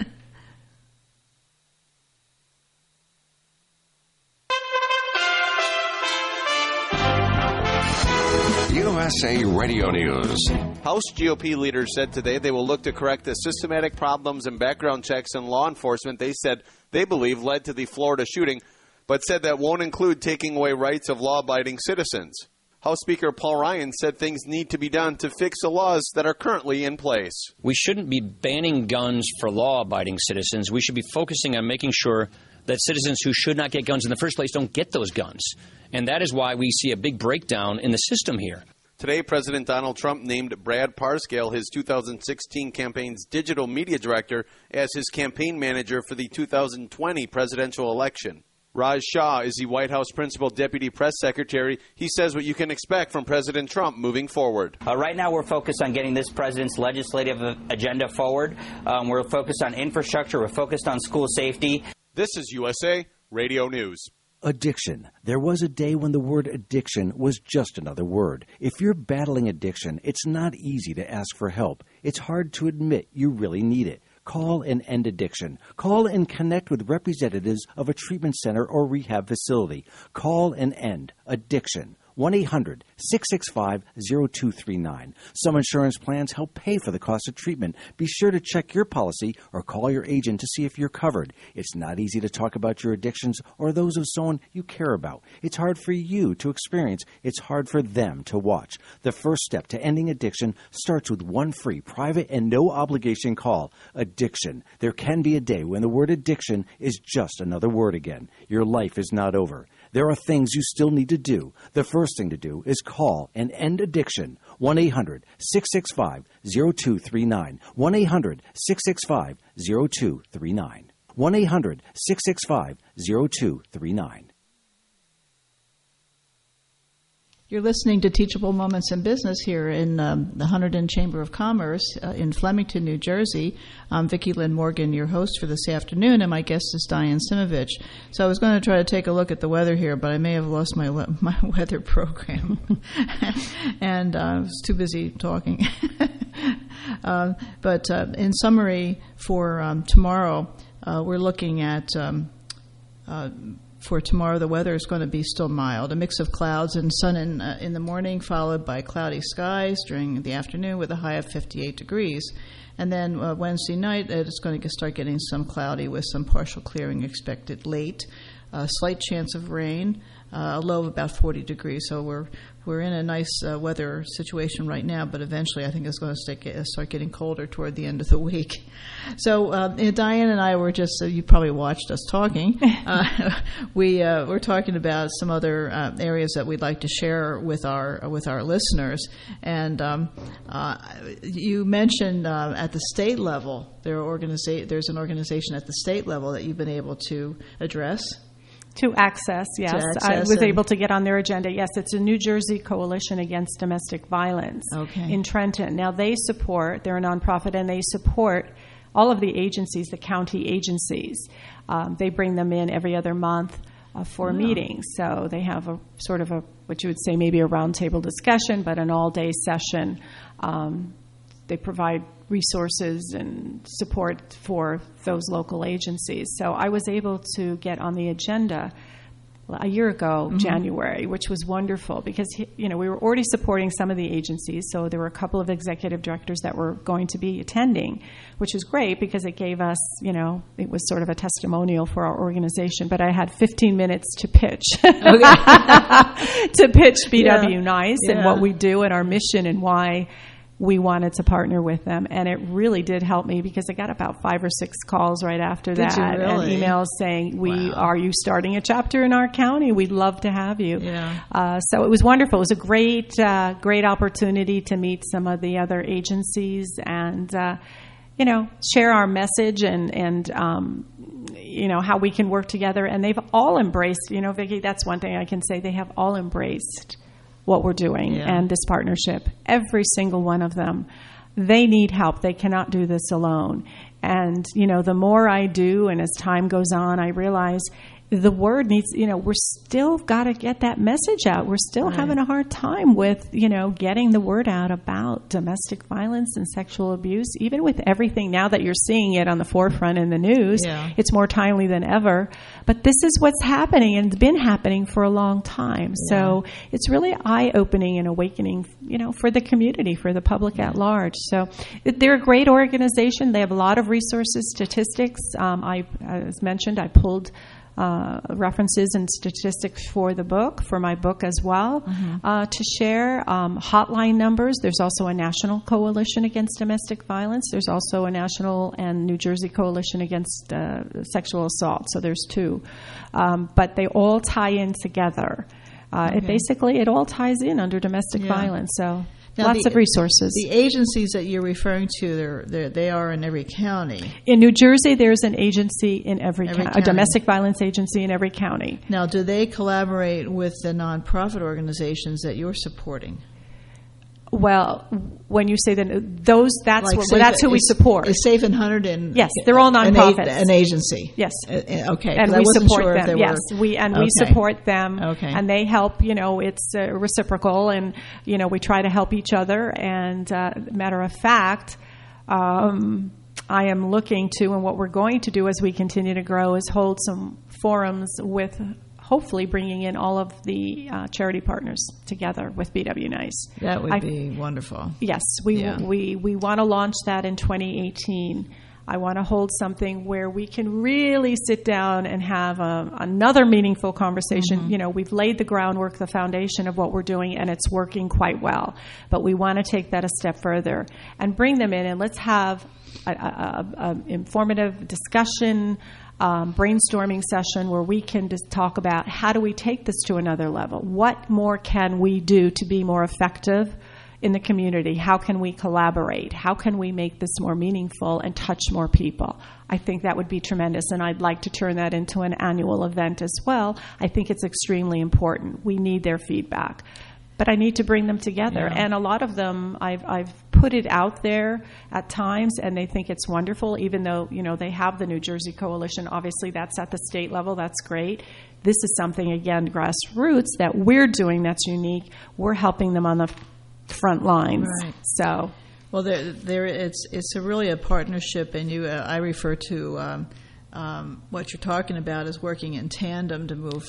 [SPEAKER 16] USA Radio News.
[SPEAKER 3] House GOP leaders said today they will look to correct the systematic problems and background checks in law enforcement they said they believe led to the Florida shooting, but said that won't include taking away rights of law-abiding citizens. House Speaker Paul Ryan said things need to be done to fix the laws that are currently in place.
[SPEAKER 17] We shouldn't be banning guns for law-abiding citizens. We should be focusing on making sure that citizens who should not get guns in the first place don't get those guns. And that is why we see a big breakdown in the system here.
[SPEAKER 3] Today, President Donald Trump named Brad Parscale, his 2016 campaign's digital media director, as his campaign manager for the 2020 presidential election. Raj Shah is the White House principal deputy press secretary. He says what you can expect from President Trump moving forward.
[SPEAKER 18] Right now we're focused on getting this president's legislative agenda forward. We're focused on infrastructure. We're focused on school safety.
[SPEAKER 3] This is USA Radio News.
[SPEAKER 19] Addiction. There was a day when the word addiction was just another word. If you're battling addiction, it's not easy to ask for help. It's hard to admit you really need it. Call and end addiction. Call and connect with representatives of a treatment center or rehab facility. Call and end addiction. 1-800-665-0239. Some insurance plans help pay for the cost of treatment. Be sure to check your policy or call your agent to see if you're covered. It's not easy to talk about your addictions or those of someone you care about. It's hard for you to experience. It's hard for them to watch. The first step to ending addiction starts with one free, private, and no-obligation call. Addiction. There can be a day when the word addiction is just another word again. Your life is not over. There are things you still need to do. The first thing to do is call and end addiction. 1-800-665-0239. 1-800-665-0239. 1-800-665-0239.
[SPEAKER 11] You're listening to Teachable Moments in Business here in the Hunterdon Chamber of Commerce in Flemington, New Jersey. I'm Vicki Lynn Morgan, your host for this afternoon, and my guest is Diane Simovich. So I was going to try to take a look at the weather here, but I may have lost my weather program. And I was too busy talking. But in summary, for tomorrow, we're looking at... For tomorrow, the weather is going to be still mild, a mix of clouds and sun in the morning, followed by cloudy skies during the afternoon with a high of 58 degrees. And then Wednesday night, it's going to start getting some cloudy with some partial clearing expected late. A slight chance of rain, a low of about 40 degrees. So we're in a nice weather situation right now, but eventually I think it's going to start getting colder toward the end of the week. So Diane and I were just, you probably watched us talking. We're talking about some other areas that we'd like to share with our listeners. And you mentioned at the state level, there's an organization at the state level that you've been able to address.
[SPEAKER 12] To access, yes. I was able to get on their agenda. Yes, it's a New Jersey Coalition Against Domestic Violence in Trenton. Now, they're a nonprofit, and they support all of the agencies, the county agencies. They bring them in every other month for meetings. So they have a sort of what you would say maybe a roundtable discussion, but an all-day session. They provide resources and support for those local agencies. So I was able to get on the agenda a year ago, January, which was wonderful because, we were already supporting some of the agencies. So there were a couple of executive directors that were going to be attending, which was great because it gave us, it was sort of a testimonial for our organization. But I had 15 minutes to pitch, to pitch BW Nice and what we do and our mission and why we wanted to partner with them. And it really did help me because I got about 5 or 6 calls right after that.
[SPEAKER 11] Really?
[SPEAKER 12] And emails saying, are you starting a chapter in our county? We'd love to have you.
[SPEAKER 11] Yeah.
[SPEAKER 12] So it was wonderful. It was a great opportunity to meet some of the other agencies and, share our message and how we can work together. And they've all embraced, Vicki, that's one thing I can say. They have all embraced what we're doing and this partnership. Every single one of them. They need help. They cannot do this alone. And, the more I do, and as time goes on, I realize the word needs, we're still got to get that message out. We're still having a hard time with, getting the word out about domestic violence and sexual abuse. Even with everything now that you're seeing it on the forefront in the news, it's more timely than ever. But this is what's happening, and it's been happening for a long time. Yeah. So it's really eye-opening and awakening, for the community, for the public at large. So they're a great organization. They have a lot of resources, statistics. As mentioned, I pulled references and statistics for my book as well, to share. Hotline numbers. There's also a national coalition against domestic violence. There's also a national and New Jersey coalition against sexual assault. So there's 2. But they all tie in together. It all ties in under domestic violence. So now lots of resources.
[SPEAKER 11] The agencies that you're referring to, they are in every county.
[SPEAKER 12] In New Jersey, there's an agency in every county, a domestic violence agency in every county.
[SPEAKER 11] Now, do they collaborate with the nonprofit organizations that you're supporting?
[SPEAKER 12] Well, when you say that, that's who we support.
[SPEAKER 11] Is Safe and Hunterdon?
[SPEAKER 12] Yes, they're all nonprofits.
[SPEAKER 11] An agency.
[SPEAKER 12] Yes.
[SPEAKER 11] Okay.
[SPEAKER 12] And we support them. Yes, we support them.
[SPEAKER 11] Okay.
[SPEAKER 12] And they help. It's reciprocal, and we try to help each other. And matter of fact, I am looking to, and what we're going to do as we continue to grow, is hold some forums with, hopefully bringing in all of the charity partners together with BW Nice.
[SPEAKER 11] That would be wonderful.
[SPEAKER 12] Yes, we want to launch that in 2018. I want to hold something where we can really sit down and have another meaningful conversation. We've laid the groundwork, the foundation of what we're doing, and it's working quite well. But we want to take that a step further and bring them in, and let's have an informative discussion, brainstorming session where we can just talk about how do we take this to another level? What more can we do to be more effective in the community? How can we collaborate? How can we make this more meaningful and touch more people? I think that would be tremendous, and I'd like to turn that into an annual event as well. I think it's extremely important. We need their feedback. But I need to bring them together. Yeah. And a lot of them, I've put it out there at times, and they think it's wonderful, even though, they have the New Jersey Coalition. Obviously, that's at the state level. That's great. This is something, again, grassroots, that we're doing that's unique. We're helping them on the front lines.
[SPEAKER 11] Right.
[SPEAKER 12] So,
[SPEAKER 11] well, it's really a partnership, and I refer to what you're talking about is working in tandem to move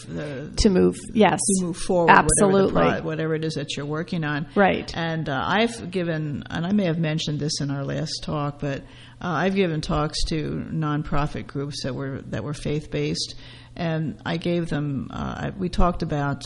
[SPEAKER 11] forward.
[SPEAKER 12] Absolutely,
[SPEAKER 11] whatever it is that you're working on.
[SPEAKER 12] Right.
[SPEAKER 11] And I've given, and I may have mentioned this in our last talk, but I've given talks to nonprofit groups that were faith-based, and I gave them. We talked about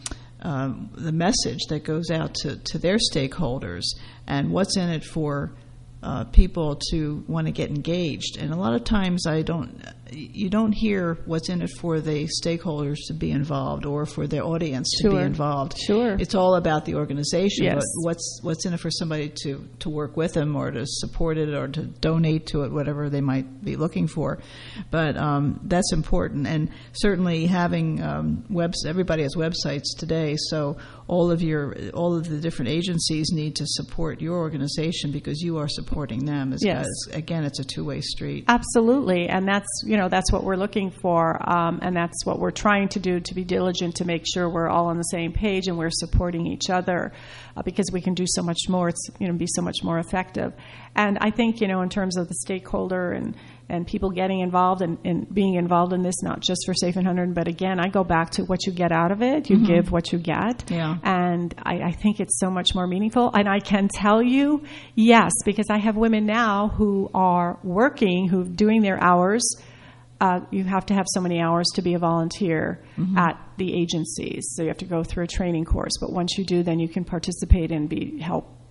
[SPEAKER 11] the message that goes out to their stakeholders and what's in it for people to want to get engaged. And a lot of times you don't hear what's in it for the stakeholders to be involved or for their audience to be involved.
[SPEAKER 12] Sure.
[SPEAKER 11] It's all about the organization.
[SPEAKER 12] Yes.
[SPEAKER 11] What's in it for somebody to work with them or to support it or to donate to it, whatever they might be looking for. But that's important. And certainly having everybody has websites today, so all of the different agencies need to support your organization because you are supporting them.
[SPEAKER 12] Yes.
[SPEAKER 11] Again, it's a two-way street.
[SPEAKER 12] Absolutely, and that's what we're looking for, and that's what we're trying to do, to be diligent to make sure we're all on the same page and we're supporting each other, because we can do so much more. It's be so much more effective. And I think in terms of the stakeholder and people getting involved and being involved in this, not just for Safe and Hunterdon, but again, I go back to what you get out of it. You give what you get.
[SPEAKER 11] Yeah.
[SPEAKER 12] And I think it's so much more meaningful. And I can tell you, yes, because I have women now who are working, who are doing their hours. You have to have so many hours to be a volunteer at the agencies. So you have to go through a training course. But once you do, then you can participate and help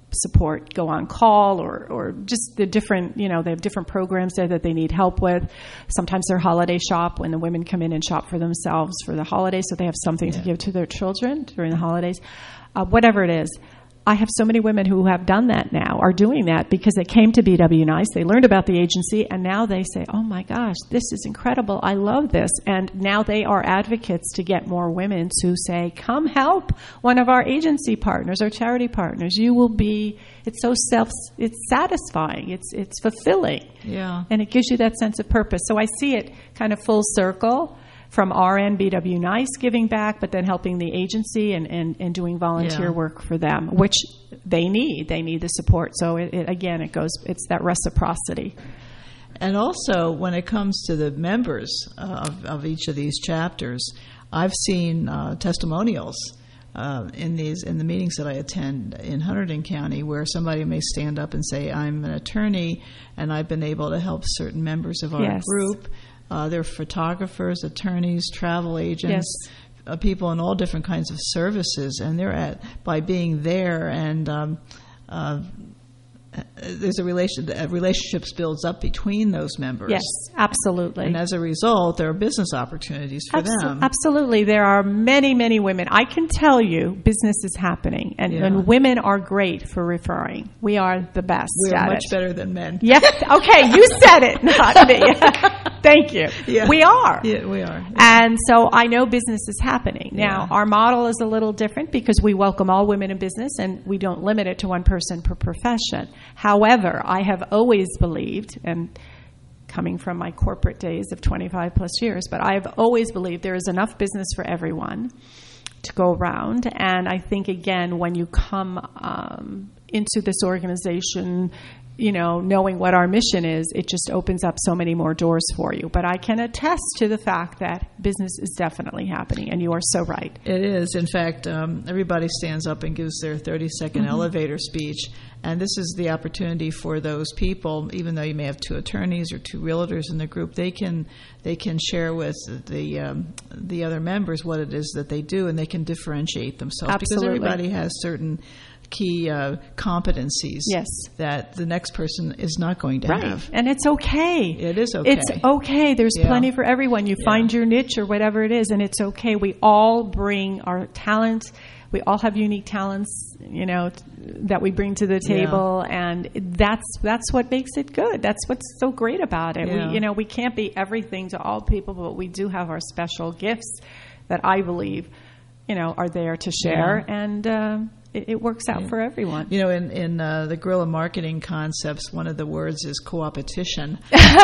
[SPEAKER 12] support, go on call, or just the different, they have different programs there that they need help with. Sometimes they're holiday shop when the women come in and shop for themselves for the holidays, so they have something to give to their children during the holidays. Whatever it is. I have so many women who have done that now, are doing that because they came to BW Nice, they learned about the agency, and now they say, oh my gosh, this is incredible, I love this. And now they are advocates to get more women to say, come help one of our agency partners or charity partners. You will be, it's satisfying, it's fulfilling.
[SPEAKER 11] Yeah.
[SPEAKER 12] And it gives you that sense of purpose. So I see it kind of full circle. From RN, BW Nice giving back, but then helping the agency and doing volunteer work for them, which they need. They need the support. So it's that reciprocity.
[SPEAKER 11] And also, when it comes to the members of each of these chapters, I've seen testimonials in the meetings that I attend in Hunterdon County, where somebody may stand up and say, I'm an attorney, and I've been able to help certain members of our group. They're photographers, attorneys, travel agents, people in all different kinds of services, and they're by being there, and there's relationships builds up between those members.
[SPEAKER 12] Yes, absolutely.
[SPEAKER 11] And as a result, there are business opportunities for them.
[SPEAKER 12] Absolutely. There are many, many women. I can tell you business is happening, and women are great for referring. We are the best
[SPEAKER 11] We're
[SPEAKER 12] at
[SPEAKER 11] much
[SPEAKER 12] it.
[SPEAKER 11] better than men.
[SPEAKER 12] Yes. Okay, you said it, not me. Thank you.
[SPEAKER 11] Yeah.
[SPEAKER 12] We are.
[SPEAKER 11] Yeah, we are. Yeah.
[SPEAKER 12] And so I know business is happening. Now, our model is a little different because we welcome all women in business and we don't limit it to one person per profession. However, I have always believed, and coming from my corporate days of 25 plus years, but I've always believed there is enough business for everyone to go around. And I think, again, when you come into this organization, knowing what our mission is, it just opens up so many more doors for you. But I can attest to the fact that business is definitely happening, and you are so right.
[SPEAKER 11] It is. In fact, everybody stands up and gives their 30-second elevator speech, and this is the opportunity for those people, even though you may have two attorneys or two realtors in the group, they can share with the other members what it is that they do, and they can differentiate themselves.
[SPEAKER 12] Absolutely.
[SPEAKER 11] Because everybody has certain key competencies that the next person is not going to have.
[SPEAKER 12] And it's okay.
[SPEAKER 11] It is okay.
[SPEAKER 12] It's okay. There's plenty for everyone. You find your niche or whatever it is, and it's okay. We all bring our talent. We all have unique talents, that we bring to the table, and that's what makes it good. That's what's so great about it.
[SPEAKER 11] Yeah.
[SPEAKER 12] We can't be everything to all people, but we do have our special gifts that I believe, are there to share, and it works out for everyone.
[SPEAKER 11] In the guerrilla marketing concepts, one of the words is co-opetition.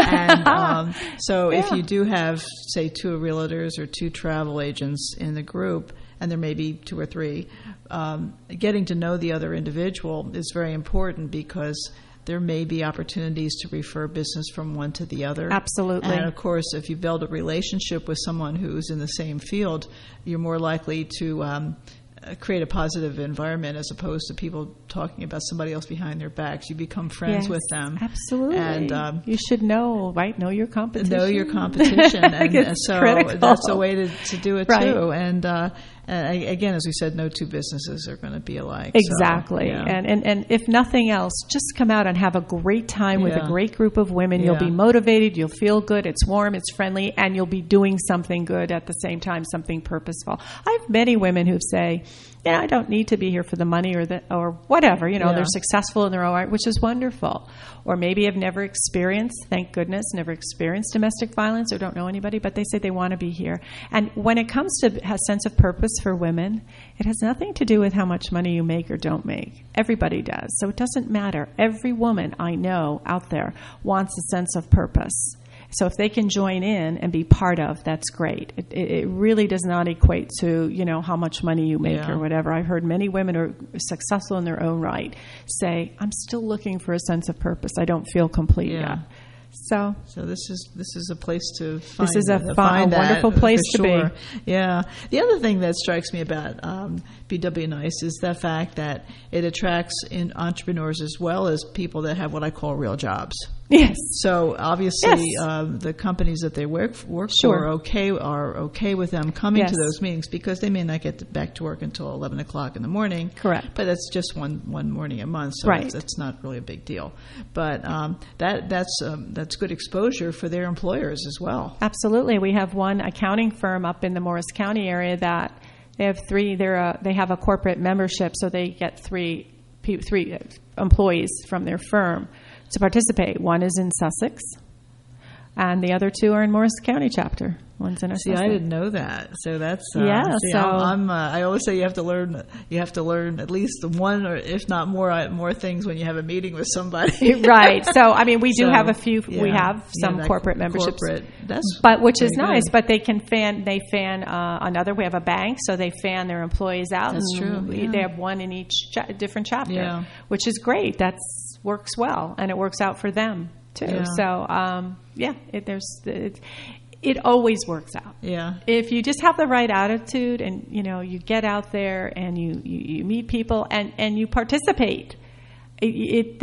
[SPEAKER 11] And so if you do have, say, two realtors or two travel agents in the group, and there may be two or three, getting to know the other individual is very important because there may be opportunities to refer business from one to the other.
[SPEAKER 12] Absolutely.
[SPEAKER 11] And, of course, if you build a relationship with someone who's in the same field, you're more likely to create a positive environment as opposed to people talking about somebody else behind their backs. You become friends with them.
[SPEAKER 12] Absolutely.
[SPEAKER 11] And
[SPEAKER 12] you should know, right? Know your competition.
[SPEAKER 11] Know your competition. And so
[SPEAKER 12] critical.
[SPEAKER 11] That's a way to do it, too. And again, as we said, no two businesses are going to be alike.
[SPEAKER 12] Exactly.
[SPEAKER 11] So,
[SPEAKER 12] and if nothing else, just come out and have a great time with a great group of women. You'll be motivated. You'll feel good. It's warm. It's friendly. And you'll be doing something good at the same time, something purposeful. I have many women who say, I don't need to be here for the money or whatever. They're successful in their own right, which is wonderful. Or maybe have never experienced, thank goodness, never experienced domestic violence or don't know anybody, but they say they want to be here. And when it comes to a sense of purpose for women, it has nothing to do with how much money you make or don't make. Everybody does. So it doesn't matter. Every woman I know out there wants a sense of purpose. So if they can join in and be part of, that's great. It really does not equate to, how much money you make or whatever. I've heard many women who are successful in their own right say, I'm still looking for a sense of purpose. I don't feel complete yet. So
[SPEAKER 11] this is a place to find.
[SPEAKER 12] This is a wonderful place to be.
[SPEAKER 11] Yeah. The other thing that strikes me about BW Nice is the fact that it attracts in entrepreneurs as well as people that have what I call real jobs. Yes. So obviously,
[SPEAKER 12] Yes.
[SPEAKER 11] The companies that they work
[SPEAKER 12] Sure.
[SPEAKER 11] for are okay with them coming
[SPEAKER 12] Yes.
[SPEAKER 11] to those meetings because they may not get back to work until 11 o'clock in the morning.
[SPEAKER 12] Correct.
[SPEAKER 11] But that's just one morning a month, so
[SPEAKER 12] Right.
[SPEAKER 11] that's not really a big deal. But that's good exposure for their employers as well.
[SPEAKER 12] Absolutely. We have one accounting firm up in the Morris County area that they have three. They have a corporate membership, so they get three employees from their firm to participate. One is in Sussex, and the other two are in Morris County chapter. One's in
[SPEAKER 11] See, I didn't know that. So that's I always say you have to learn at least one, or if not more things when you have a meeting with somebody.
[SPEAKER 12] Right. So I mean, we do have a few. Yeah, we have some corporate memberships, which is nice. Good. But they can fan another. We have a bank, so they fan their employees out.
[SPEAKER 11] That's true. Yeah.
[SPEAKER 12] They have one in each different chapter, which is great. That works well, and it works out for them too.
[SPEAKER 11] Yeah.
[SPEAKER 12] So it always works out.
[SPEAKER 11] Yeah.
[SPEAKER 12] If you just have the right attitude and, you get out there and you meet people and you participate. We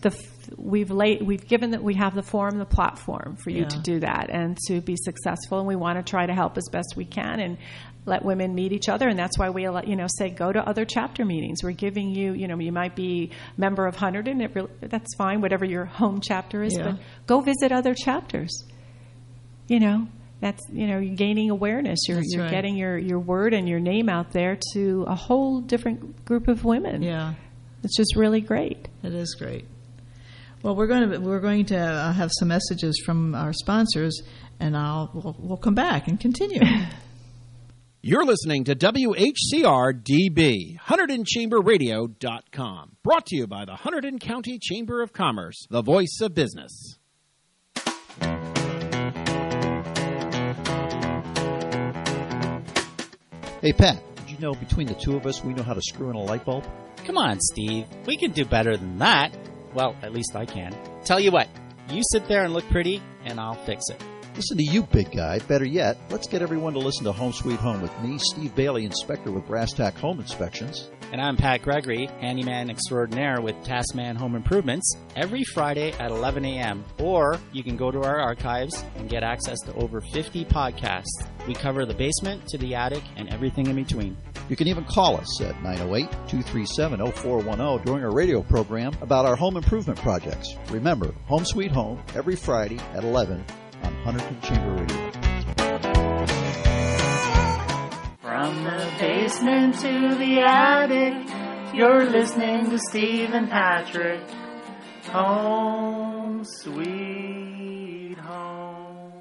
[SPEAKER 12] have the forum, the platform for you to do that and to be successful. And we want to try to help as best we can and let women meet each other. And that's why we say go to other chapter meetings. We're giving you, you might be a member of 100 and that's fine, whatever your home chapter is, but go visit other chapters. That's, you're gaining awareness. You're
[SPEAKER 11] right.
[SPEAKER 12] getting your word and your name out there to a whole different group of women.
[SPEAKER 11] Yeah.
[SPEAKER 12] It's just really great.
[SPEAKER 11] It is great. Well, we're going to have some messages from our sponsors, and we'll come back and continue.
[SPEAKER 13] You're listening to WHCR-DB, HunterdonChamberRadio.com. Brought to you by the Hunterdon County Chamber of Commerce, the voice of business.
[SPEAKER 20] Hey, Pat, did you know between the two of us we know how to screw in a light bulb?
[SPEAKER 21] Come on, Steve. We can do better than that. Well, at least I can. Tell you what, you sit there and look pretty, and I'll fix it.
[SPEAKER 20] Listen to you, big guy. Better yet, let's get everyone to listen to Home Sweet Home with me, Steve Bailey, inspector with Brass Tack Home Inspections.
[SPEAKER 21] And I'm Pat Gregory, handyman extraordinaire with Taskman Home Improvements, every Friday at 11 a.m. Or you can go to our archives and get access to over 50 podcasts. We cover the basement to the attic and everything in between.
[SPEAKER 20] You can even call us at 908-237-0410 during our radio program about our home improvement projects. Remember, Home Sweet Home, every Friday at 11 on Hunterdon Chamber Radio.
[SPEAKER 22] From the basement to the attic, you're listening to Steve and Patrick. Home Sweet Home.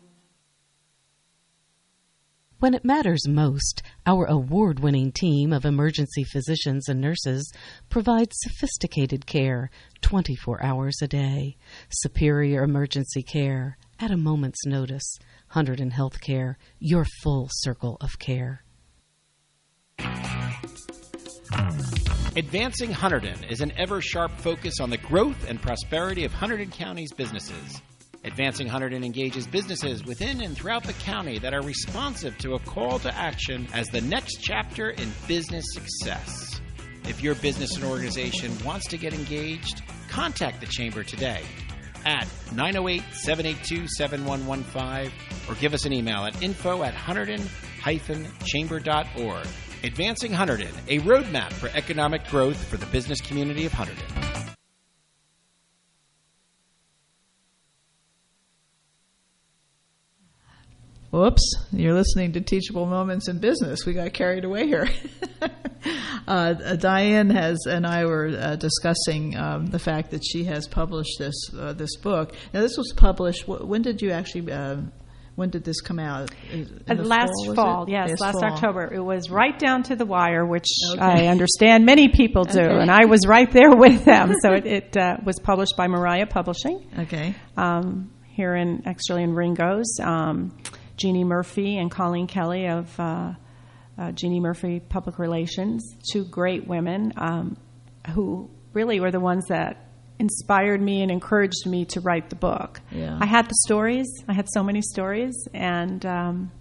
[SPEAKER 1] When it matters most, our award-winning team of emergency physicians and nurses provides sophisticated care 24 hours a day. Superior emergency care at a moment's notice. Hunterdon Healthcare, your full circle of care.
[SPEAKER 13] Advancing Hunterdon is an ever-sharp focus on the growth and prosperity of Hunterdon County's businesses. Advancing Hunterdon engages businesses within and throughout the county that are responsive to a call to action as the next chapter in business success. If your business and organization wants to get engaged, contact the Chamber today at 908-782-7115 or give us an email at info@hunterdon-chamber.org. Advancing Hunterdon, a roadmap for economic growth for the business community of Hunterdon.
[SPEAKER 11] Whoops, you're listening to Teachable Moments in Business. We got carried away here. Diane and I were discussing the fact that she has published this book. Now, this was published, when did you actually, when did this come out?
[SPEAKER 12] Last fall, last October. It was right down to the wire, which I understand many people do, and I was right there with them. So it was published by Mariah Publishing.
[SPEAKER 11] Okay.
[SPEAKER 12] Here in Ringo's. Jeannie Murphy and Colleen Kelly of Jeannie Murphy Public Relations, two great women who really were the ones that inspired me and encouraged me to write the book.
[SPEAKER 11] Yeah.
[SPEAKER 12] I had the stories. I had so many stories, and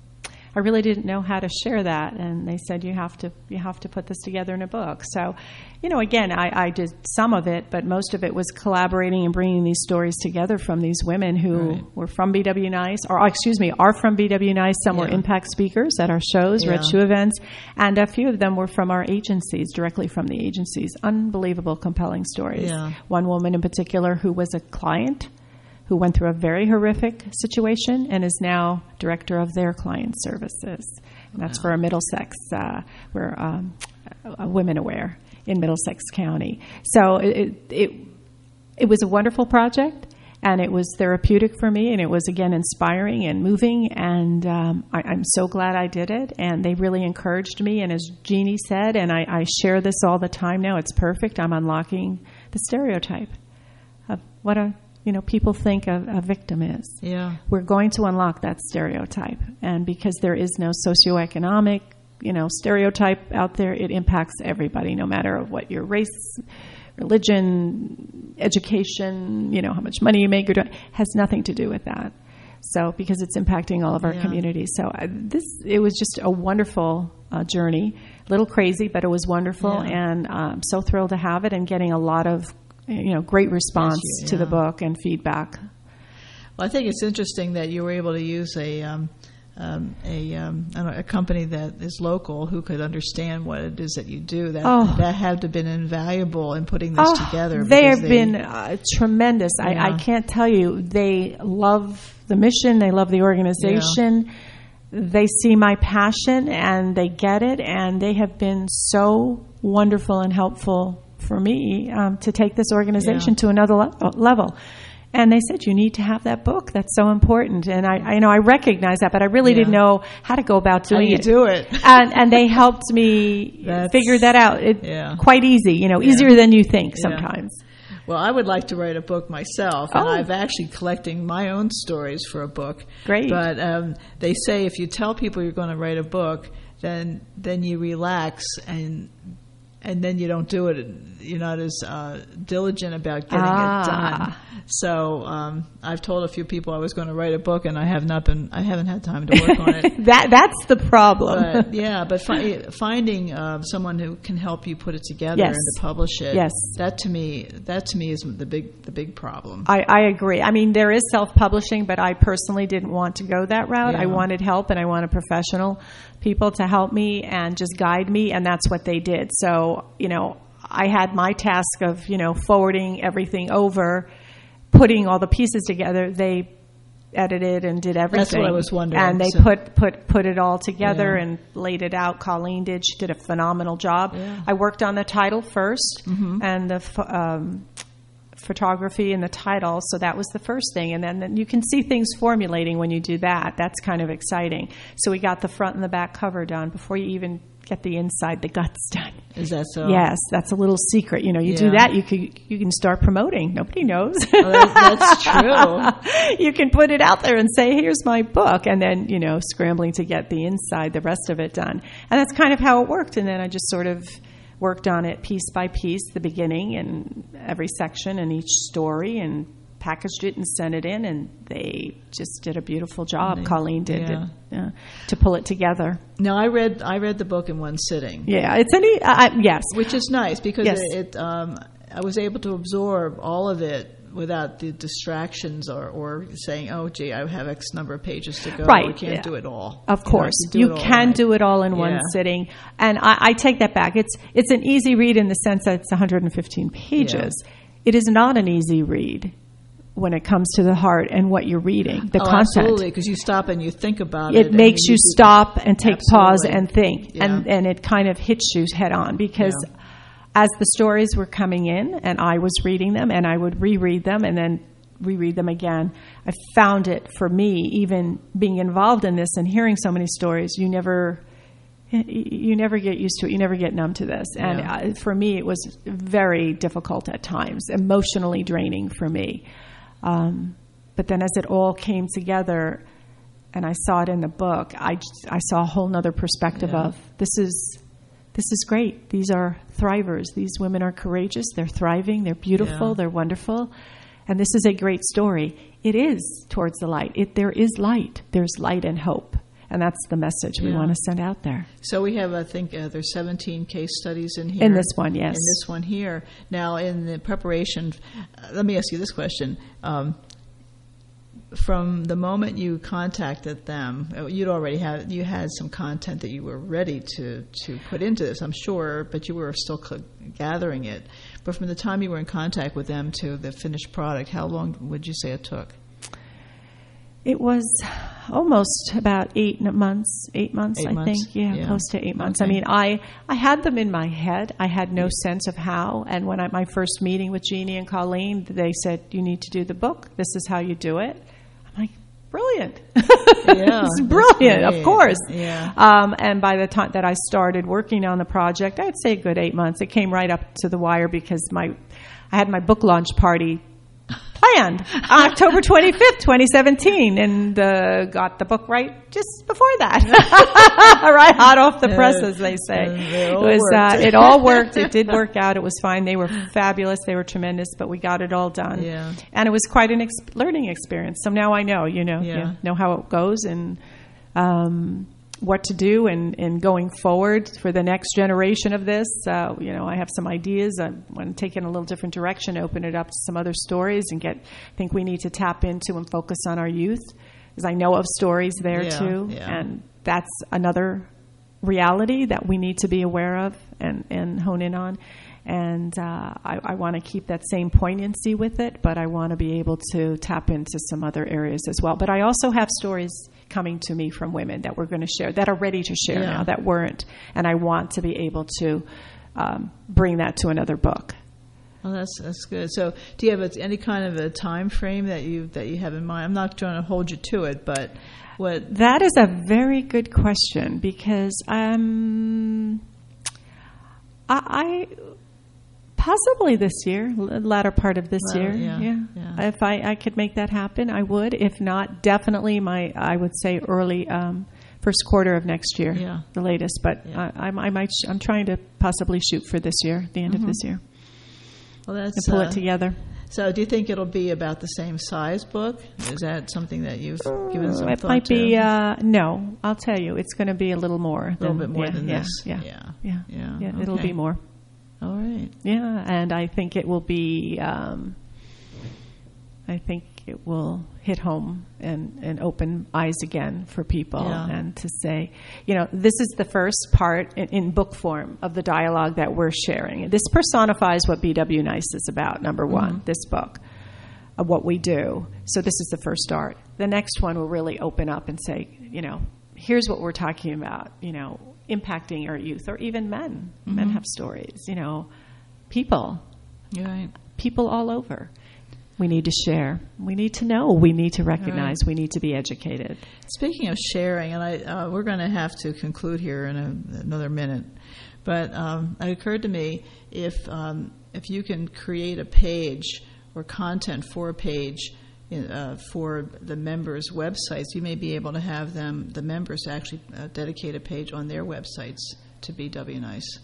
[SPEAKER 12] I really didn't know how to share that, and they said you have to put this together in a book. So, again, I did some of it, but most of it was collaborating and bringing these stories together from these women who were from BW Nice, or are from BW Nice. Some were impact speakers at our shows, Red Shoe events, and a few of them were from our agencies, directly from the agencies. Unbelievable, compelling stories. Yeah. One woman in particular who was a client who went through a very horrific situation and is now director of their client services. And that's for Middlesex. We're Women Aware in Middlesex County. So it was a wonderful project, and it was therapeutic for me, and it was, again, inspiring and moving, and I'm so glad I did it, and they really encouraged me. And as Jeannie said, and I share this all the time now, it's perfect, I'm unlocking the stereotype of what people think a victim is. Yeah. We're going to unlock that stereotype. And because there is no socioeconomic, stereotype out there, it impacts everybody, no matter what your race, religion, education, how much money you make, has nothing to do with that. So, because it's impacting all of our communities. So it was just a wonderful journey. A little crazy, but it was wonderful. Yeah. And I'm so thrilled to have it and getting a lot of great response to the book and feedback.
[SPEAKER 11] Well, I think it's interesting that you were able to use a company that is local who could understand what it is that you do. That had to have been invaluable in putting this together.
[SPEAKER 12] They have been tremendous. Yeah. I can't tell you. They love the mission. They love the organization. Yeah. They see my passion and they get it. And they have been so wonderful and helpful for me to take this organization to another level. And they said, you need to have that book. That's so important. And I recognize that, but I really didn't know how to go about doing it.
[SPEAKER 11] How do you do it?
[SPEAKER 12] And they helped me figure that out. Quite easy, easier than you think sometimes.
[SPEAKER 11] Well, I would like to write a book myself, and I'm actually collecting my own stories for a book.
[SPEAKER 12] Great.
[SPEAKER 11] But they say if you tell people you're going to write a book, then you relax and then you don't do it. You're not as diligent about getting it done. So I've told a few people I was going to write a book, and I haven't had time to work on it.
[SPEAKER 12] That's the problem.
[SPEAKER 11] But finding someone who can help you put it together and to publish it.
[SPEAKER 12] Yes.
[SPEAKER 11] That to me is the big problem.
[SPEAKER 12] I agree. I mean, there is self-publishing, but I personally didn't want to go that route. Yeah. I wanted help, and I wanted professional people to help me and just guide me, and that's what they did. So, I had my task of, forwarding everything over, putting all the pieces together. They edited and did everything.
[SPEAKER 11] That's what I was wondering.
[SPEAKER 12] And they put it all together and laid it out. Colleen did. She did a phenomenal job. Yeah. I worked on the title first and the photography and the title, so that was the first thing. And then you can see things formulating when you do that. That's kind of exciting. So we got the front and the back cover done before you even get the inside, the guts done.
[SPEAKER 11] Is that so?
[SPEAKER 12] Yes, that's a little secret. You do that, you can start promoting. Nobody knows.
[SPEAKER 11] That's true.
[SPEAKER 12] You can put it out there and say, here's my book, and then, scrambling to get the inside, the rest of it done. And that's kind of how it worked. And then I just sort of worked on it piece by piece, the beginning and every section and each story, and packaged it and sent it in, and they just did a beautiful job. Colleen did to pull it together.
[SPEAKER 11] Now, I read the book in one sitting.
[SPEAKER 12] Yeah, it's yes,
[SPEAKER 11] which is nice because I was able to absorb all of it without the distractions or saying, oh, gee, I have X number of pages to go.
[SPEAKER 12] Right.
[SPEAKER 11] I can't do it all.
[SPEAKER 12] Of course. You can do it all in one sitting. And I take that back. It's an easy read in the sense that it's 115 pages. Yeah. It is not an easy read when it comes to the heart and what you're reading, the content.
[SPEAKER 11] Absolutely, because you stop and you think about it.
[SPEAKER 12] It makes you stop and take pause and think. Yeah. And it kind of hits you head on because as the stories were coming in and I was reading them and I would reread them and then reread them again, I found it for me, even being involved in this and hearing so many stories, you never get used to it. You never get numb to this. And for me, it was very difficult at times, emotionally draining for me. But then as it all came together and I saw it in the book, I saw a whole nother perspective of this is great. These are thrivers. These women are courageous. They're thriving. They're beautiful. They're wonderful. And this is a great story. It is towards the light. There is light. There's light and hope. And that's the message we want to send out there.
[SPEAKER 11] So we have, I think, there's 17 case studies in here.
[SPEAKER 12] In this one, yes.
[SPEAKER 11] In this one here. Now, in the preparation, let me ask you this question. From the moment you contacted them, you had some content that you were ready to put into this, I'm sure, but you were still gathering it. But from the time you were in contact with them to the finished product, how long would you say it took?
[SPEAKER 12] It was almost about 8 months, I think. Yeah, close to 8 months.
[SPEAKER 11] Okay.
[SPEAKER 12] I mean, I had them in my head. I had no sense of how. And when my first meeting with Jeannie and Colleen, they said, you need to do the book. This is how you do it. I'm like, brilliant.
[SPEAKER 11] Yeah,
[SPEAKER 12] it's brilliant, of course.
[SPEAKER 11] Yeah.
[SPEAKER 12] And by the time that I started working on the project, I'd say a good 8 months. It came right up to the wire because I had my book launch party planned October 25th, 2017, and got the book right just before that. Right hot off the press, as they say. It all worked. It did work out. It was fine. They were fabulous. They were tremendous, but we got it all done.
[SPEAKER 11] Yeah.
[SPEAKER 12] And it was quite an learning experience. So now I know, you know how it goes and what to do and going forward for the next generation of this. I have some ideas. I want to take it in a little different direction, open it up to some other stories, and I think we need to tap into and focus on our youth, because I know of stories there too. Yeah. And that's another reality that we need to be aware of and hone in on. And I want to keep that same poignancy with it, but I want to be able to tap into some other areas as well. But I also have stories coming to me from women that we're going to share, that are ready to share now, that weren't. And I want to be able to bring that to another book.
[SPEAKER 11] Well, that's good. So do you have any kind of a time frame that you have in mind? I'm not trying to hold you to it, but what...
[SPEAKER 12] That is a very good question, because I possibly this year, latter part of this year. Yeah. If I could make that happen, I would. If not, definitely I would say early first quarter of next year, the latest. But I'm trying to possibly shoot for this year, the end of this year.
[SPEAKER 11] Well, that's
[SPEAKER 12] and pull it together.
[SPEAKER 11] So, do you think it'll be about the same size book? Is that something that you've given some
[SPEAKER 12] it
[SPEAKER 11] thought
[SPEAKER 12] might
[SPEAKER 11] to?
[SPEAKER 12] be. No, I'll tell you, it's going to be a little more.
[SPEAKER 11] A little bit more than this.
[SPEAKER 12] Yeah.
[SPEAKER 11] Okay.
[SPEAKER 12] It'll be more.
[SPEAKER 11] All right.
[SPEAKER 12] Yeah, and I think it will be. I think it will hit home and open eyes again for people, and to say, this is the first part in book form of the dialogue that we're sharing. This personifies what BW Nice is about. Number one, this book, of what we do. So this is the first start. The next one will really open up and say, here's what we're talking about. Impacting our youth, or even men. Men have stories. People.
[SPEAKER 11] Right.
[SPEAKER 12] People all over. We need to share. We need to know. We need to recognize. Right. We need to be educated.
[SPEAKER 11] Speaking of sharing, and we're going to have to conclude here in another minute, but it occurred to me if you can create a page or content for a page for the members' websites, you may be able to have the members actually dedicate a page on their websites to BW Nice.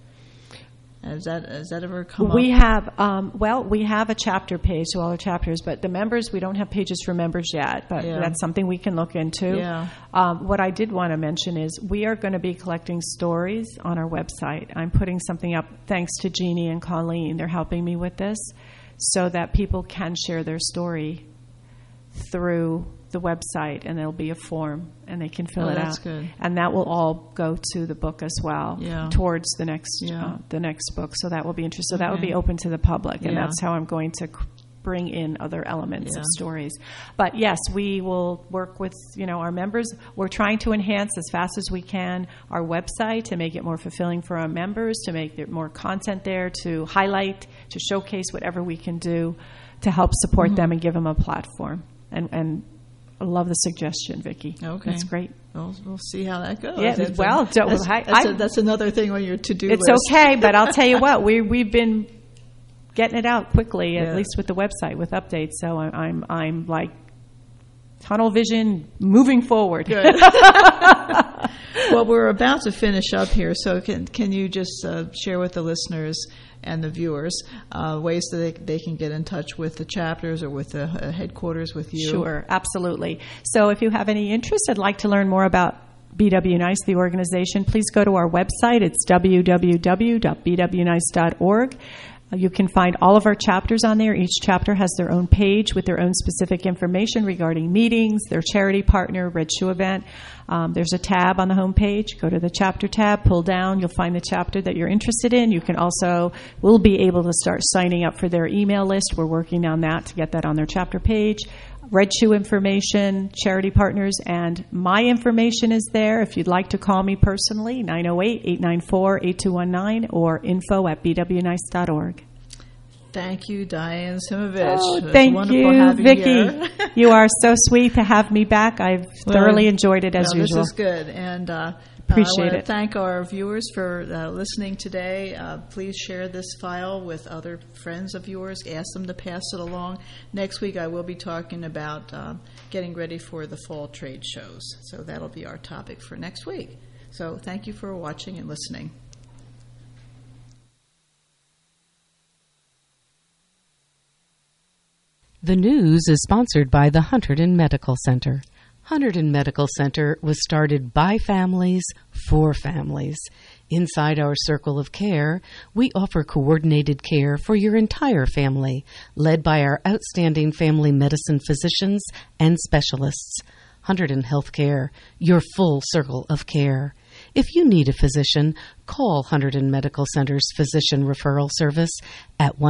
[SPEAKER 11] Has that ever come up?
[SPEAKER 12] We have, we have a chapter page to all our chapters, but the members, we don't have pages for members yet, but that's something we can look into.
[SPEAKER 11] Yeah.
[SPEAKER 12] What I did want to mention is we are going to be collecting stories on our website. I'm putting something up thanks to Jeannie and Colleen. They're helping me with this so that people can share their story through the website, and there'll be a form, and they can fill it out.
[SPEAKER 11] That's good.
[SPEAKER 12] And that will all go to the book as well, towards the next book. So that will be interesting. So that will be open to the public, and that's how I'm going to bring in other elements of stories. But yes, we will work with our members. We're trying to enhance as fast as we can our website to make it more fulfilling for our members, to make there more content there, to highlight, to showcase whatever we can do to help support them and give them a platform. And I love the suggestion, Vicki.
[SPEAKER 11] Okay.
[SPEAKER 12] That's great.
[SPEAKER 11] We'll see how that goes.
[SPEAKER 12] Yeah,
[SPEAKER 11] that's another thing on your to-do
[SPEAKER 12] list. It's okay, but I'll tell you what, we've been getting it out quickly, at least with the website, with updates. So I'm like tunnel vision, moving forward.
[SPEAKER 11] Good. Well, we're about to finish up here, so can you just share with the listeners and the viewers, ways that they can get in touch with the chapters or with the headquarters with you.
[SPEAKER 12] Sure, absolutely. So if you have any interest, I'd like to learn more about BW Nice, the organization, please go to our website. It's www.bwnice.org. You can find all of our chapters on there. Each chapter has their own page with their own specific information regarding meetings, their charity partner, Red Shoe event. There's a tab on the home page. Go to the chapter tab, pull down. You'll find the chapter that you're interested in. You can we'll be able to start signing up for their email list. We're working on that to get that on their chapter page. Red Shoe information, charity partners, and my information is there. If you'd like to call me personally, 908-894-8219 or info@bwnice.org.
[SPEAKER 11] Thank you, Diane Simovich.
[SPEAKER 12] Oh, thank you, Vicki. You are so sweet to have me back. I've thoroughly enjoyed it as usual.
[SPEAKER 11] This is good. And
[SPEAKER 12] appreciate
[SPEAKER 11] I want
[SPEAKER 12] it.
[SPEAKER 11] to thank our viewers for listening today. Please share this file with other friends of yours. Ask them to pass it along. Next week I will be talking about getting ready for the fall trade shows. So that'll be our topic for next week. So thank you for watching and listening.
[SPEAKER 1] The news is sponsored by the Hunterdon Medical Center. Hunterdon Medical Center was started by families for families. Inside our circle of care, we offer coordinated care for your entire family, led by our outstanding family medicine physicians and specialists. Hunterdon Healthcare, your full circle of care. If you need a physician, call Hunterdon Medical Center's Physician Referral Service at